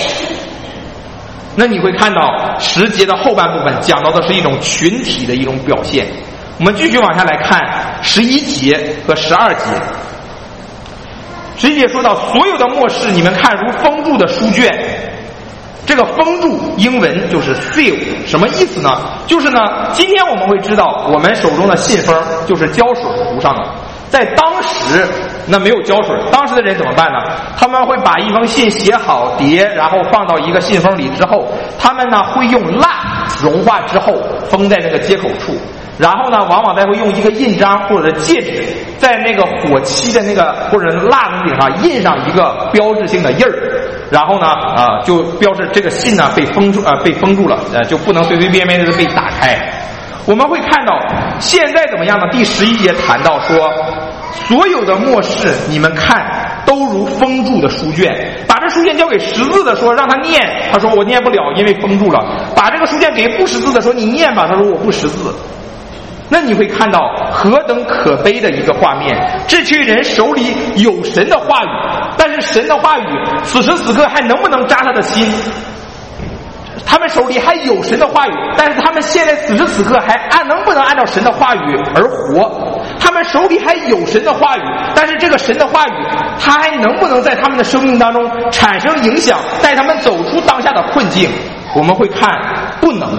那你会看到10节的后半部分讲到的是一种群体的一种表现。我们继续往下来看11节和12节。11节说到，所有的末世你们看如封住的书卷。这个封住英文就是 seal， 什么意思呢？就是呢，今天我们会知道我们手中的信封就是胶水涂上的，在当时那没有胶水，当时的人怎么办呢？他们会把一封信写好叠，然后放到一个信封里之后，他们呢会用蜡融化之后封在那个接口处，然后呢往往再会用一个印章或者戒指在那个火漆的那个或者蜡的顶上印上一个标志性的印儿，然后呢就标志这个信呢被封住了，就不能随随便便的被打开。我们会看到现在怎么样呢？第11节谈到说，所有的末世你们看都如封住的书卷，把这书卷交给识字的说让他念，他说我念不了，因为封住了。把这个书卷给不识字的说你念吧，他说我不识字。那你会看到何等可悲的一个画面，这群人手里有神的话语，但是神的话语此时此刻还能不能扎他的心？他们手里还有神的话语，但是他们现在此时此刻还能不能按照神的话语而活？他们手里还有神的话语，但是这个神的话语他还能不能在他们的生命当中产生影响，带他们走出当下的困境？我们会看不能。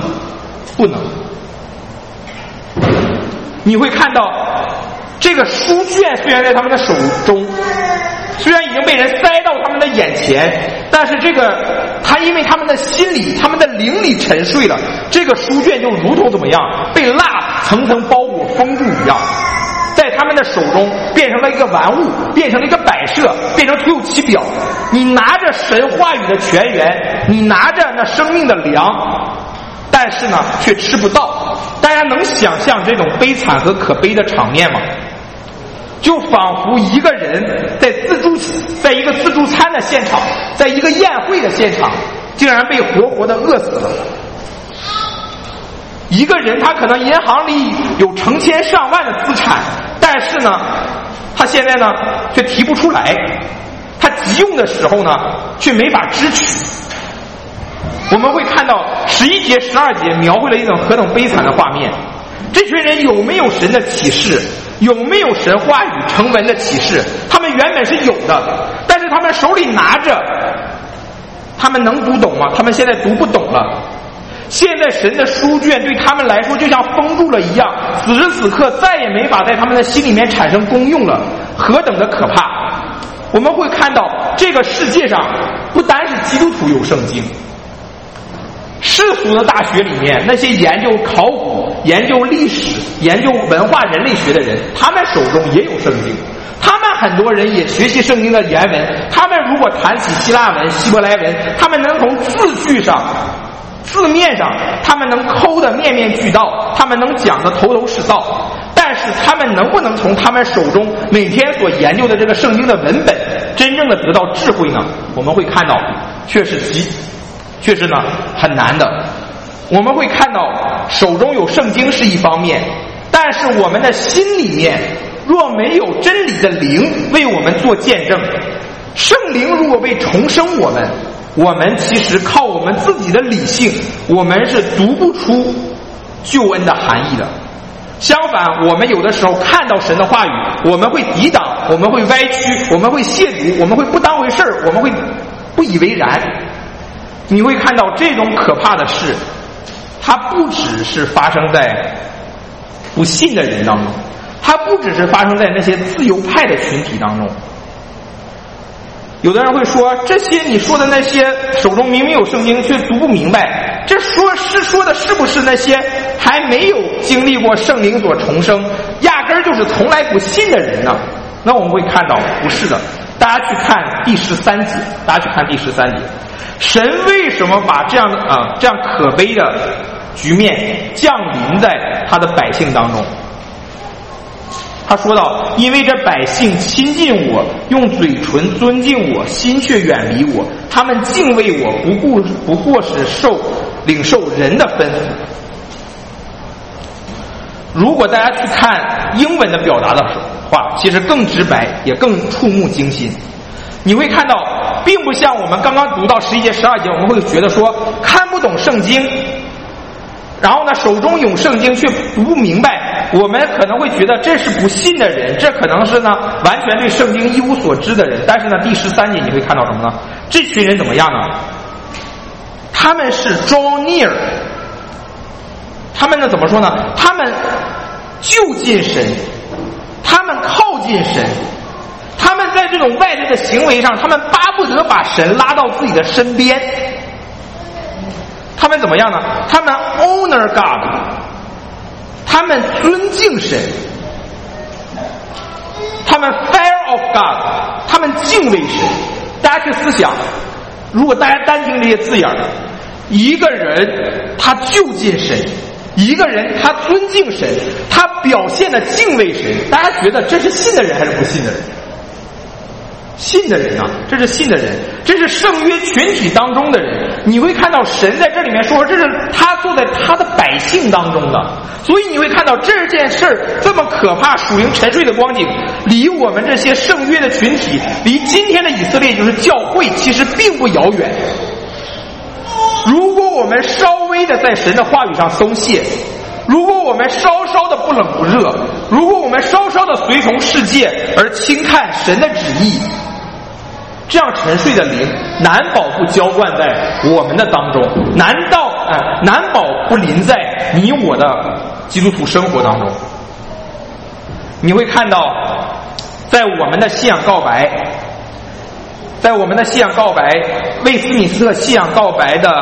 你会看到这个书卷虽然在他们的手中，虽然已经被人塞到他们的眼前，但是这个他因为他们的心里他们的灵里沉睡了，这个书卷就如同怎么样被蜡层层包裹封住一样，在他们的手中变成了一个玩物，变成了一个摆设，变成徒有其表。你拿着神话语的泉源，你拿着那生命的粮，但是呢却吃不到。大家能想象这种悲惨和可悲的场面吗？就仿佛一个人在一个自助餐的现场，在一个宴会的现场，竟然被活活的饿死了。一个人他可能银行里有成千上万的资产，但是呢他现在呢却提不出来，他急用的时候呢却没法支取。我们会看到11节12节描绘了一种何等悲惨的画面。这群人有没有神的启示？有没有神话语成文的启示？他们原本是有的，但是他们手里拿着，他们能读懂吗？他们现在读不懂了。现在神的书卷对他们来说就像封住了一样，此时此刻再也没法在他们的心里面产生功用了，何等的可怕！我们会看到这个世界上不单是基督徒有圣经，世俗的大学里面那些研究考古、研究历史、研究文化人类学的人，他们手中也有圣经，他们很多人也学习圣经的原文，他们如果谈起希腊文、希伯来文，他们能从字句上字面上他们能抠得面面俱到，他们能讲得头头是道，但是他们能不能从他们手中每天所研究的这个圣经的文本真正的得到智慧呢？我们会看到确实呢很难的。我们会看到手中有圣经是一方面，但是我们的心里面若没有真理的灵为我们做见证，圣灵如果被重生我们其实靠我们自己的理性，我们是读不出救恩的含义的。 相反，我们有的时候看到神的话语，我们会抵挡，我们会歪曲，我们会亵渎，我们会不当回事儿，我们会不以为然。你会看到这种可怕的事，它不只是发生在不信的人当中，它不只是发生在那些自由派的群体当中。有的人会说，这些你说的那些手中明明有圣经却读不明白，这说的是不是那些还没有经历过圣灵所重生，压根儿就是从来不信的人呢？那我们会看到不是的。大家去看第13节，神为什么把这样可悲的局面降临在他的百姓当中？他说道，因为这百姓亲近我，用嘴唇尊敬我，心却远离我，他们敬畏我，不过是领受人的吩咐。如果大家去看英文的表达的话，其实更直白，也更触目惊心。你会看到，并不像我们刚刚读到11节、12节，我们会觉得说看不懂圣经，然后呢手中有圣经却读不明白，我们可能会觉得这是不信的人，这可能是呢完全对圣经一无所知的人。但是呢第13节你会看到什么呢？这群人怎么样呢？他们是 draw near， 他们呢怎么说呢？他们就近神，他们靠近神，他们在这种外在的行为上，他们巴不得把神拉到自己的身边。他们怎么样呢？他们 honor God， 他们尊敬神，他们 fear of God， 他们敬畏神。大家去思想，如果大家单听这些字眼，一个人他就近神，一个人他尊敬神，他表现的敬畏神，大家觉得这是信的人还是不信的人？信的人啊，这是信的人，这是圣约群体当中的人。你会看到神在这里面说，这是他坐在他的百姓当中的。所以你会看到这件事儿这么可怕，属灵沉睡的光景，离我们这些圣约的群体，离今天的以色列就是教会，其实并不遥远。如果我们稍微的在神的话语上松懈，如果我们稍稍的不冷不热，如果我们稍稍的随从世界而轻看神的旨意，这样沉睡的灵难保不浇灌在我们的当中，难保不临在你我的基督徒生活当中。你会看到，在我们的信仰告白，魏斯敏斯特信仰告白的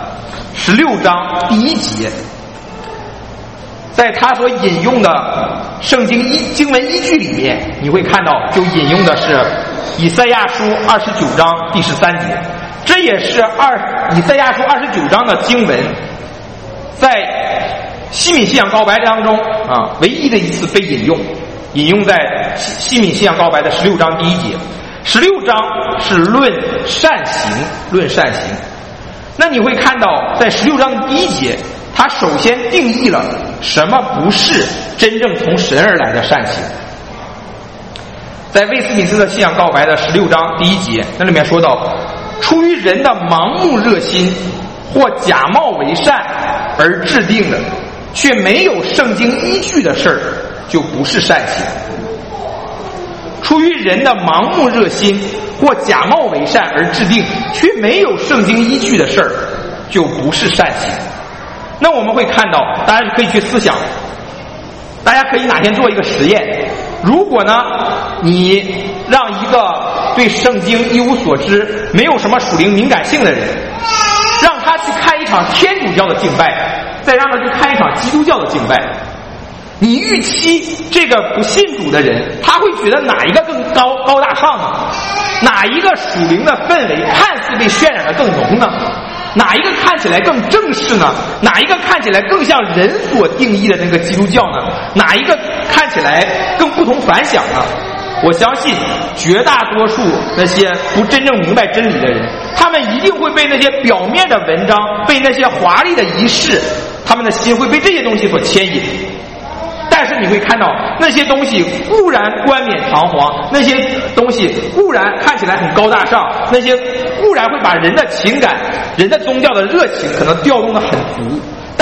16章第1节，在他所引用的圣经经文依据里面，你会看到就引用的是以赛亚书29章第13节，这也是以赛亚书29章的经文，在西敏信仰告白当中唯一的一次被引用在西敏信仰告白的16章第1节。16章是论善行，那你会看到在16章的第1节，他首先定义了什么不是真正从神而来的善行。在魏斯敏斯特信仰告白的16章第1节，那里面说到，出于人的盲目热心或假冒为善而制定的，却没有圣经依据的事儿，就不是善行。出于人的盲目热心或假冒为善而制定，却没有圣经依据的事儿，就不是善行。那我们会看到，大家可以去思想，大家可以哪天做一个实验，如果呢你让一个对圣经一无所知、没有什么属灵敏感性的人，让他去看一场天主教的敬拜，再让他去看一场基督教的敬拜，你预期这个不信主的人，他会觉得哪一个更高大上呢？哪一个属灵的氛围看似被渲染的更浓呢？哪一个看起来更正式呢？哪一个看起来更像人所定义的那个基督教呢？哪一个看起来更不同凡响呢？我相信绝大多数那些不真正明白真理的人，他们一定会被那些表面的文章，被那些华丽的仪式，他们的心会被这些东西所牵引。但是你会看到，那些东西固然冠冕堂皇，那些东西固然看起来很高大上，那些固然会把人的情感、人的宗教的热情可能调动得很足，但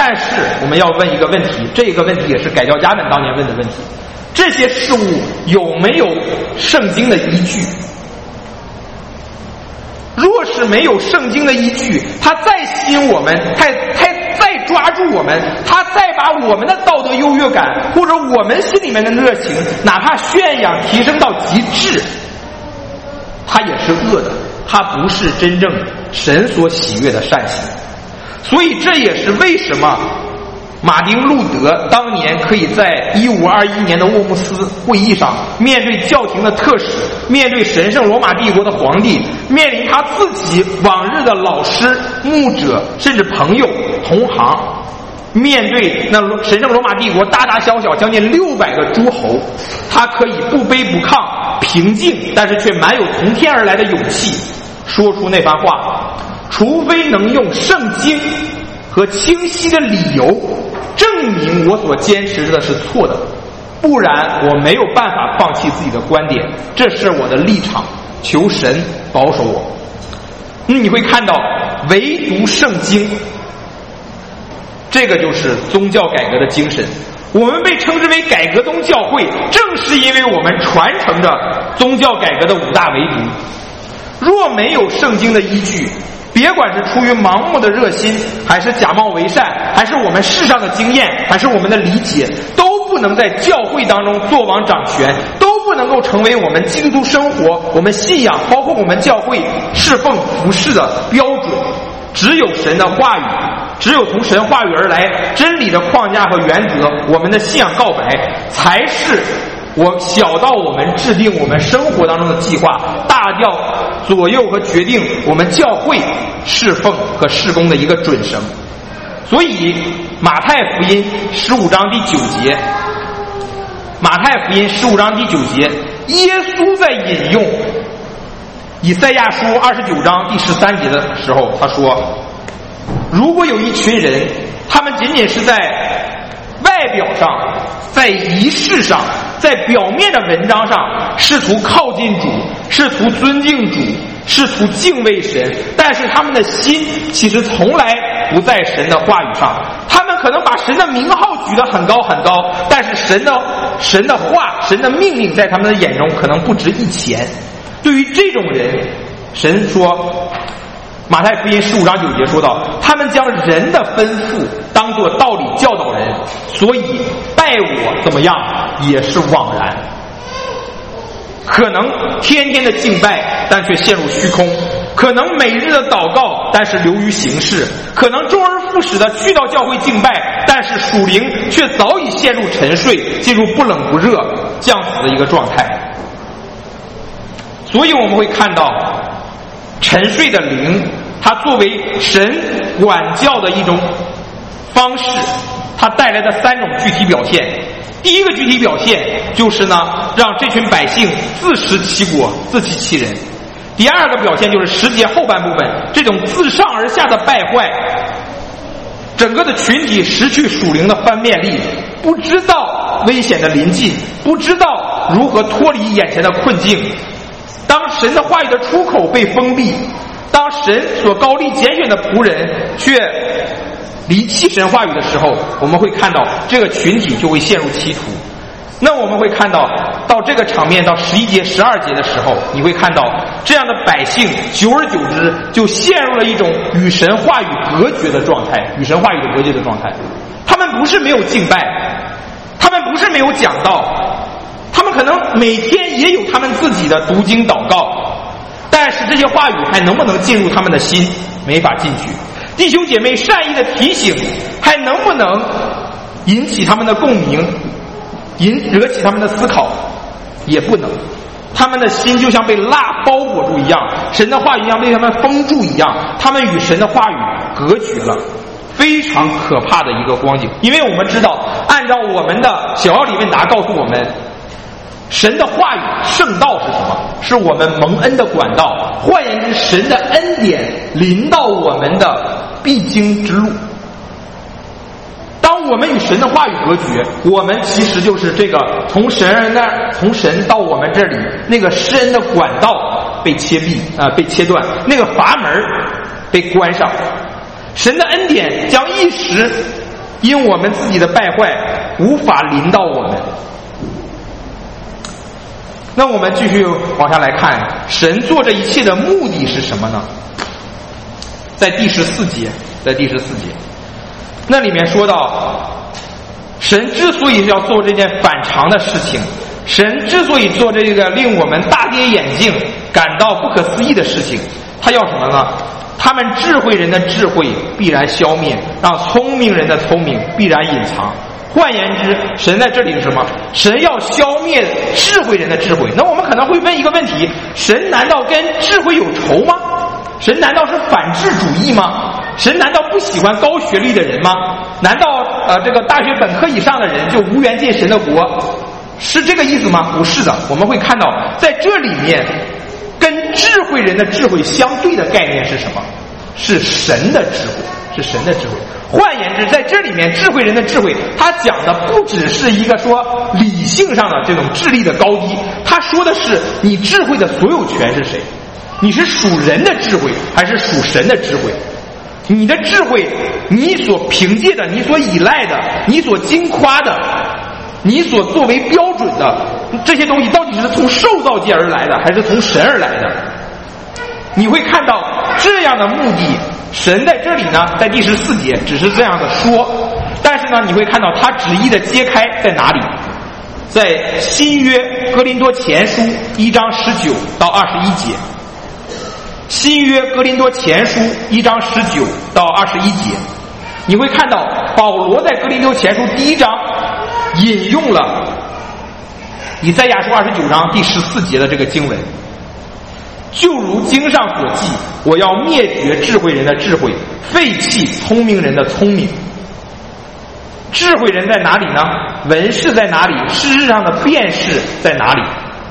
但是我们要问一个问题，这个问题也是改教家们当年问的问题，这些事物有没有圣经的依据？若是没有圣经的依据，他再吸引我们，他再抓住我们，他再把我们的道德优越感或者我们心里面的热情哪怕宣扬提升到极致，它也是恶的，它不是真正神所喜悦的善行。所以这也是为什么马丁路德当年可以在1521年的沃木斯会议上，面对教廷的特使，面对神圣罗马帝国的皇帝，面临他自己往日的老师、牧者，甚至朋友、同行，面对那神圣罗马帝国大大小小将近600个诸侯，他可以不卑不亢，平静，但是却满有从天而来的勇气，说出那番话：除非能用圣经和清晰的理由证明我所坚持的是错的，不然我没有办法放弃自己的观点，这是我的立场，求神保守我。你会看到唯独圣经，这个就是宗教改革的精神。我们被称之为改革宗教会，正是因为我们传承着宗教改革的5大唯独。若没有圣经的依据，别管是出于盲目的热心，还是假冒为善，还是我们世上的经验，还是我们的理解，都不能在教会当中坐王掌权，都不能够成为我们基督徒生活、我们信仰，包括我们教会侍奉服事的标准。只有神的话语，只有从神话语而来真理的框架和原则，我们的信仰告白，才是小到我们制定我们生活当中的计划，大到左右和决定我们教会侍奉和事工的一个准绳。所以马太福音15章第9节，马太福音15章第9节，耶稣在引用以赛亚书29章第13节的时候，他说：如果有一群人，他们仅仅是在外表上，在仪式上，在表面的文章上试图靠近主，试图尊敬主，试图敬畏神，但是他们的心其实从来不在神的话语上。他们可能把神的名号举得很高很高，但是神的话、神的命令在他们的眼中可能不值一钱。对于这种人，神说，马太福音15章9节说到，他们将人的吩咐当作道理教导人，所以拜我怎么样也是枉然。可能天天的敬拜，但却陷入虚空；可能每日的祷告，但是流于形式；可能周而复始的去到教会敬拜，但是属灵却早已陷入沉睡，进入不冷不热、降死的一个状态。所以我们会看到沉睡的灵，它作为神管教的一种方式，它带来的3种具体表现。第一个具体表现就是呢，让这群百姓自食其果，自欺欺人。第二个表现就是10节后半部分，这种自上而下的败坏，整个的群体失去属灵的分辨力，不知道危险的临近，不知道如何脱离眼前的困境。当神的话语的出口被封闭，当神所高丽拣选的仆人却离弃神话语的时候，我们会看到这个群体就会陷入歧途。那我们会看到到这个场面，到11节12节的时候，你会看到这样的百姓久而久之就陷入了一种与神话语隔绝的状态，与神话语的隔绝的状态。他们不是没有敬拜，他们不是没有讲道，他们可能每天也有他们自己的读经祷告，但是这些话语还能不能进入他们的心？没法进去。弟兄姐妹善意的提醒还能不能引起他们的共鸣，惹起他们的思考？也不能。他们的心就像被蜡包裹住一样，神的话语像被他们封住一样，他们与神的话语隔绝了，非常可怕的一个光景。因为我们知道，按照我们的小奥里问答告诉我们，神的话语圣道是什么？是我们蒙恩的管道，换言之，神的恩典临到我们的必经之路。当我们与神的话语隔绝，我们其实就是这个从神到我们这里那个施恩的管道被切断，那个阀门被关上。神的恩典将一时因我们自己的败坏无法临到我们。那我们继续往下来看，神做这一切的目的是什么呢？在第14节，那里面说到，神之所以要做这件反常的事情，神之所以做这个令我们大跌眼镜、感到不可思议的事情，他要什么呢？他们智慧人的智慧必然消灭，让聪明人的聪明必然隐藏。换言之，神在这里是什么？神要消灭智慧人的智慧。那我们可能会问一个问题：神难道跟智慧有仇吗？神难道是反智主义吗？神难道不喜欢高学历的人吗？难道这个大学本科以上的人就无缘进神的国？是这个意思吗？不是的。我们会看到，在这里面跟智慧人的智慧相对的概念是什么？是神的智慧，是神的智慧。换言之，在这里面智慧人的智慧，他讲的不只是一个说理性上的这种智力的高低，他说的是你智慧的所有权是谁？你是属人的智慧还是属神的智慧？你的智慧，你所凭借的，你所依赖的，你所经夸的，你所作为标准的这些东西，到底是从受造界而来的还是从神而来的？你会看到这样的目的，神在这里呢，在第14节只是这样的说，但是呢，你会看到他旨意的揭开在哪里？在新约哥林多前书1章19到21节。新约哥林多前书1章19到21节，你会看到保罗在哥林多前书第1章引用了以赛亚书29章第14节的这个经文，就如经上所记，我要灭绝智慧人的智慧，废弃聪明人的聪明。智慧人在哪里呢？文士在哪里？事实上的辨识在哪里？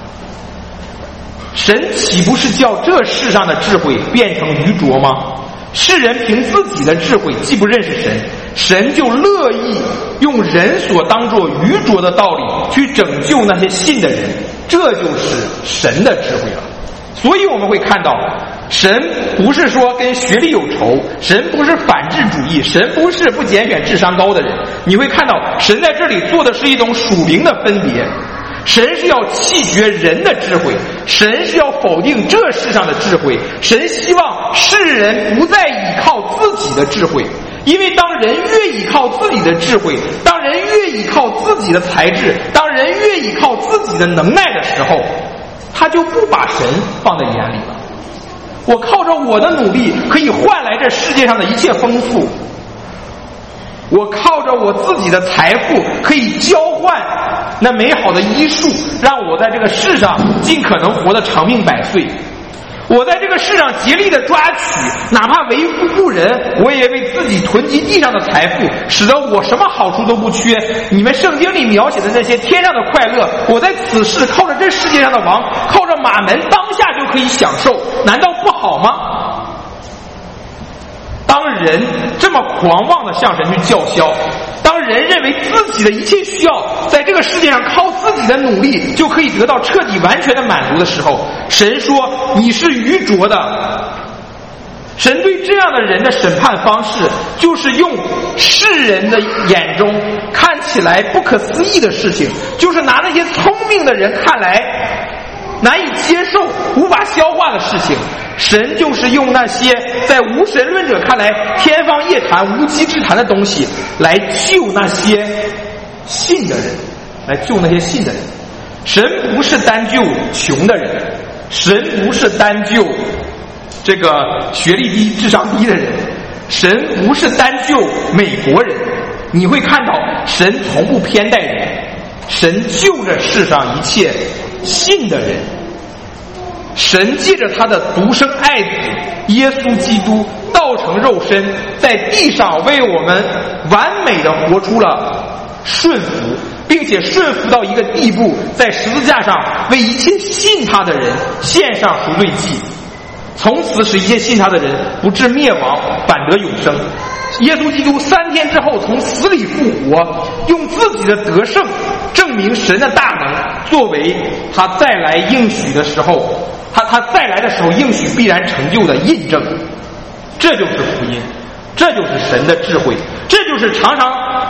神岂不是叫这世上的智慧变成愚拙吗？世人凭自己的智慧既不认识神，神就乐意用人所当作愚拙的道理去拯救那些信的人，这就是神的智慧了。所以我们会看到，神不是说跟学历有仇，神不是反智主义，神不是不拣选智商高的人。你会看到神在这里做的是一种属灵的分别，神是要弃绝人的智慧，神是要否定这世上的智慧，神希望世人不再依靠自己的智慧，因为当人越依靠自己的智慧，当人越依靠自己的才智，当人越依靠自己的能耐的时候，他就不把神放在眼里了。我靠着我的努力可以换来这世界上的一切丰富，我靠着我自己的财富可以交换那美好的医术，让我在这个世上尽可能活得长命百岁。我在这个世上竭力的抓取，哪怕为富不仁，我也为自己囤积地上的财富，使得我什么好处都不缺。你们圣经里描写的那些天上的快乐，我在此世靠着这世界上的王，靠着马门当下就可以享受，难道不好吗？当人这么狂妄的向神去叫嚣，当人认为自己的一切需要在这个世界上靠自己的努力就可以得到彻底完全的满足的时候，神说你是愚拙的。神对这样的人的审判方式，就是用世人的眼中看起来不可思议的事情，就是拿那些聪明的人看来难以接受无法消化的事情，神就是用那些在无神论者看来天方夜谭无稽之谈的东西来救那些信的人，来救那些信的人。神不是单救穷的人，神不是单救这个学历低智商低的人，神不是单救美国人。你会看到神从不偏待人，神救着世上一切信的人。神借着他的独生爱子耶稣基督道成肉身，在地上为我们完美的活出了顺服，并且顺服到一个地步，在十字架上为一切信他的人献上赎罪祭，从此使一切信他的人不至灭亡，反得永生。耶稣基督3天之后从死里复活，用自己的得胜证明神的大能，作为他再来应许的时候，他再来的时候应许必然成就的印证。这就是福音，这就是神的智慧，这就是常常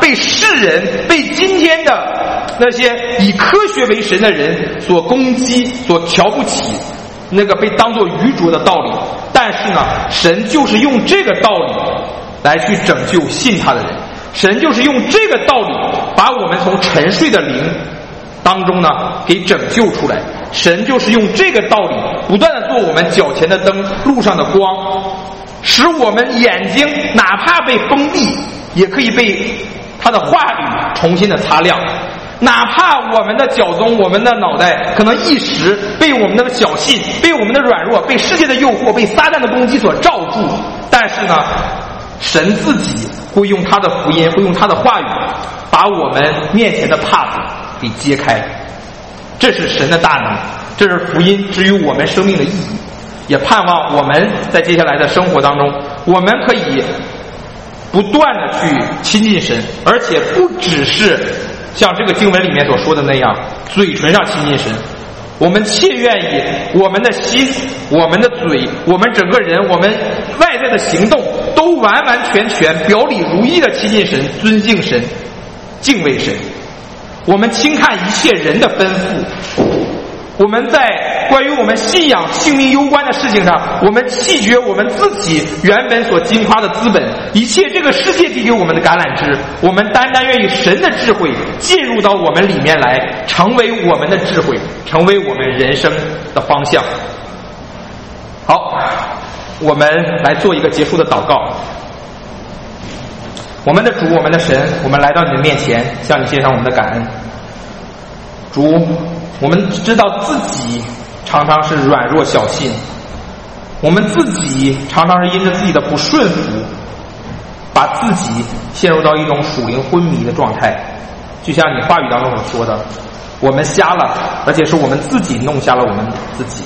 被世人、被今天的那些以科学为神的人所攻击、所瞧不起，那个被当作愚拙的道理。但是呢，神就是用这个道理来去拯救信他的人，神就是用这个道理把我们从沉睡的灵当中呢给拯救出来，神就是用这个道理不断的做我们脚前的灯，路上的光，使我们眼睛哪怕被封闭，也可以被他的话语重新的擦亮。哪怕我们的脚踪、我们的脑袋可能一时被我们的小信、被我们的软弱、被世界的诱惑、被撒旦的攻击所罩住，但是呢，神自己会用他的福音，会用他的话语把我们面前的帕子给揭开。这是神的大能，这是福音之于我们生命的意义。也盼望我们在接下来的生活当中，我们可以不断的去亲近神，而且不只是像这个经文里面所说的那样嘴唇上亲近神，我们切愿意我们的心、我们的嘴、我们整个人、我们外在的行动都完完全全表里如一的亲近神、尊敬神、敬畏神。我们轻看一切人的吩咐，我们在关于我们信仰、性命攸关的事情上，我们弃绝我们自己原本所矜夸的资本，一切这个世界递给我们的橄榄枝，我们单单愿意神的智慧进入到我们里面来，成为我们的智慧，成为我们人生的方向。好，我们来做一个结束的祷告。我们的主，我们的神，我们来到你的面前，向你献上我们的感恩。主，我们知道自己常常是软弱小信，我们自己常常是因着自己的不顺服，把自己陷入到一种属灵昏迷的状态。就像你话语当中所说的，我们瞎了，而且是我们自己弄瞎了我们自己。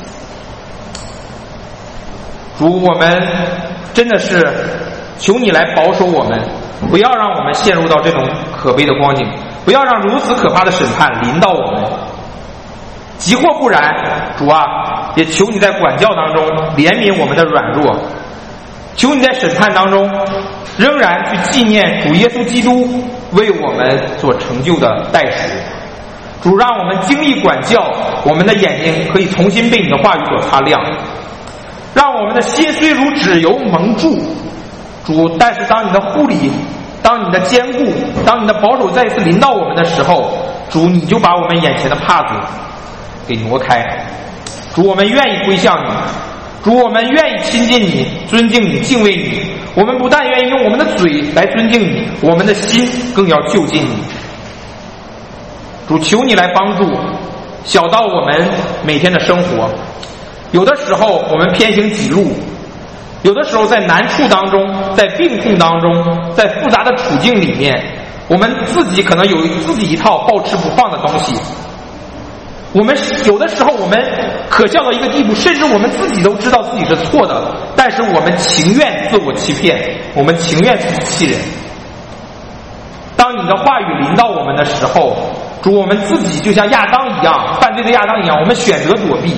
主，我们真的是求你来保守我们，不要让我们陷入到这种可悲的光景，不要让如此可怕的审判临到我们。即或不然，主啊，也求你在管教当中怜悯我们的软弱，求你在审判当中仍然去纪念主耶稣基督为我们所成就的代赎。主，让我们经历管教，我们的眼睛可以重新被你的话语所擦亮，让我们的心虽如脂油蒙住，主，但是当你的护理、当你的坚固、当你的保守再一次临到我们的时候，主，你就把我们眼前的帕子给挪开。主，我们愿意归向你，主，我们愿意亲近你、尊敬你、敬畏你。我们不但愿意用我们的嘴来尊敬你，我们的心更要就近你。主，求你来帮助小到我们每天的生活。有的时候我们偏行己路，有的时候在难处当中，在病痛当中，在复杂的处境里面，我们自己可能有自己一套抱持不放的东西。我们有的时候我们可笑到一个地步，甚至我们自己都知道自己是错的，但是我们情愿自我欺骗，我们情愿自己欺人。当你的话语临到我们的时候，主，我们自己就像亚当一样，犯罪的亚当一样，我们选择躲避，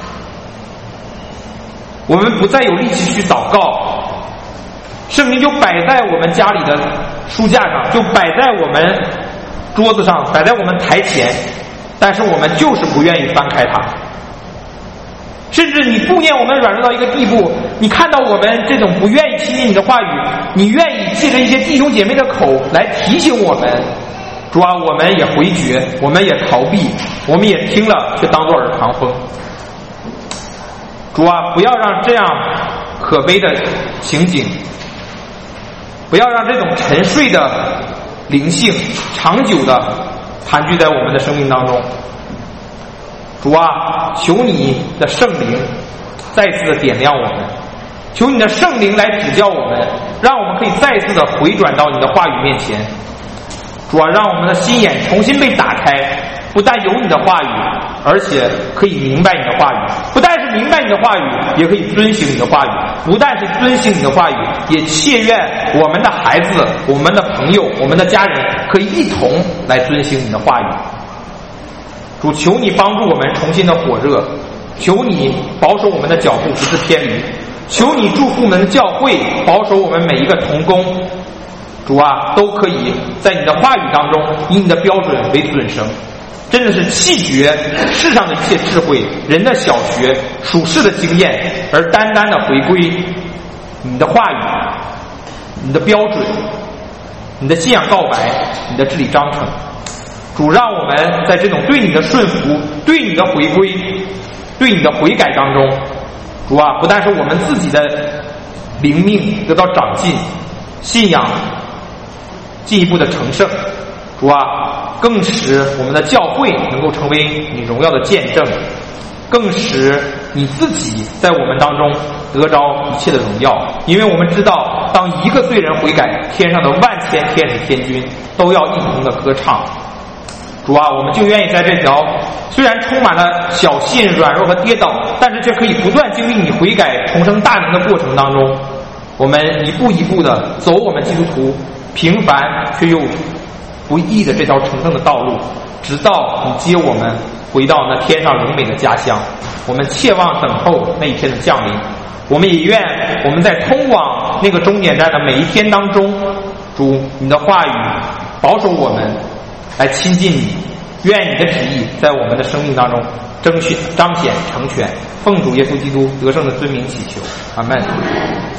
我们不再有力气去祷告，圣经就摆在我们家里的书架上，就摆在我们桌子上，摆在我们台前，但是我们就是不愿意翻开它。甚至你不念我们软弱到一个地步，你看到我们这种不愿意亲近你的话语，你愿意借着一些弟兄姐妹的口来提醒我们，主啊，我们也回绝，我们也逃避，我们也听了却当作耳旁风。主啊，不要让这样可悲的情景，不要让这种沉睡的灵性长久的盘踞在我们的生命当中。主啊，求你的圣灵再次的点亮我们，求你的圣灵来指教我们，让我们可以再次的回转到你的话语面前。主啊，让我们的心眼重新被打开，不但有你的话语，而且可以明白你的话语，不但是明白你的话语，也可以遵行你的话语，不但是遵行你的话语，也切愿我们的孩子、我们的朋友、我们的家人可以一同来遵行你的话语。主，求你帮助我们重新的火热，求你保守我们的脚步不致偏离，求你祝福我们的教会，保守我们每一个同工。 主啊，都可以在你的话语当中以你的标准为准绳，真的是弃绝世上的一切智慧、人的小学、属世的经验，而单单的回归你的话语、你的标准、你的信仰告白、你的治理章程。主，让我们在这种对你的顺服、对你的回归、对你的悔改当中，主啊，不但是我们自己的灵命得到长进，信仰进一步的成圣，主啊，更使我们的教会能够成为你荣耀的见证，更使你自己在我们当中得着一切的荣耀。因为我们知道，当一个罪人悔改，天上的万千天使天军都要一同的歌唱。主啊，我们就愿意在这条虽然充满了小信、软弱和跌倒，但是却可以不断经历你悔改重生大能的过程当中，我们一步一步的走我们基督徒平凡却又不易的这条成圣的道路，直到你接我们回到那天上荣美的家乡。我们切望等候那一天的降临，我们也愿我们在通往那个终点站的每一天当中，主，你的话语保守我们来亲近你，愿你的旨意在我们的生命当中彰显成全。奉主耶稣基督得胜的尊名祈求，阿们。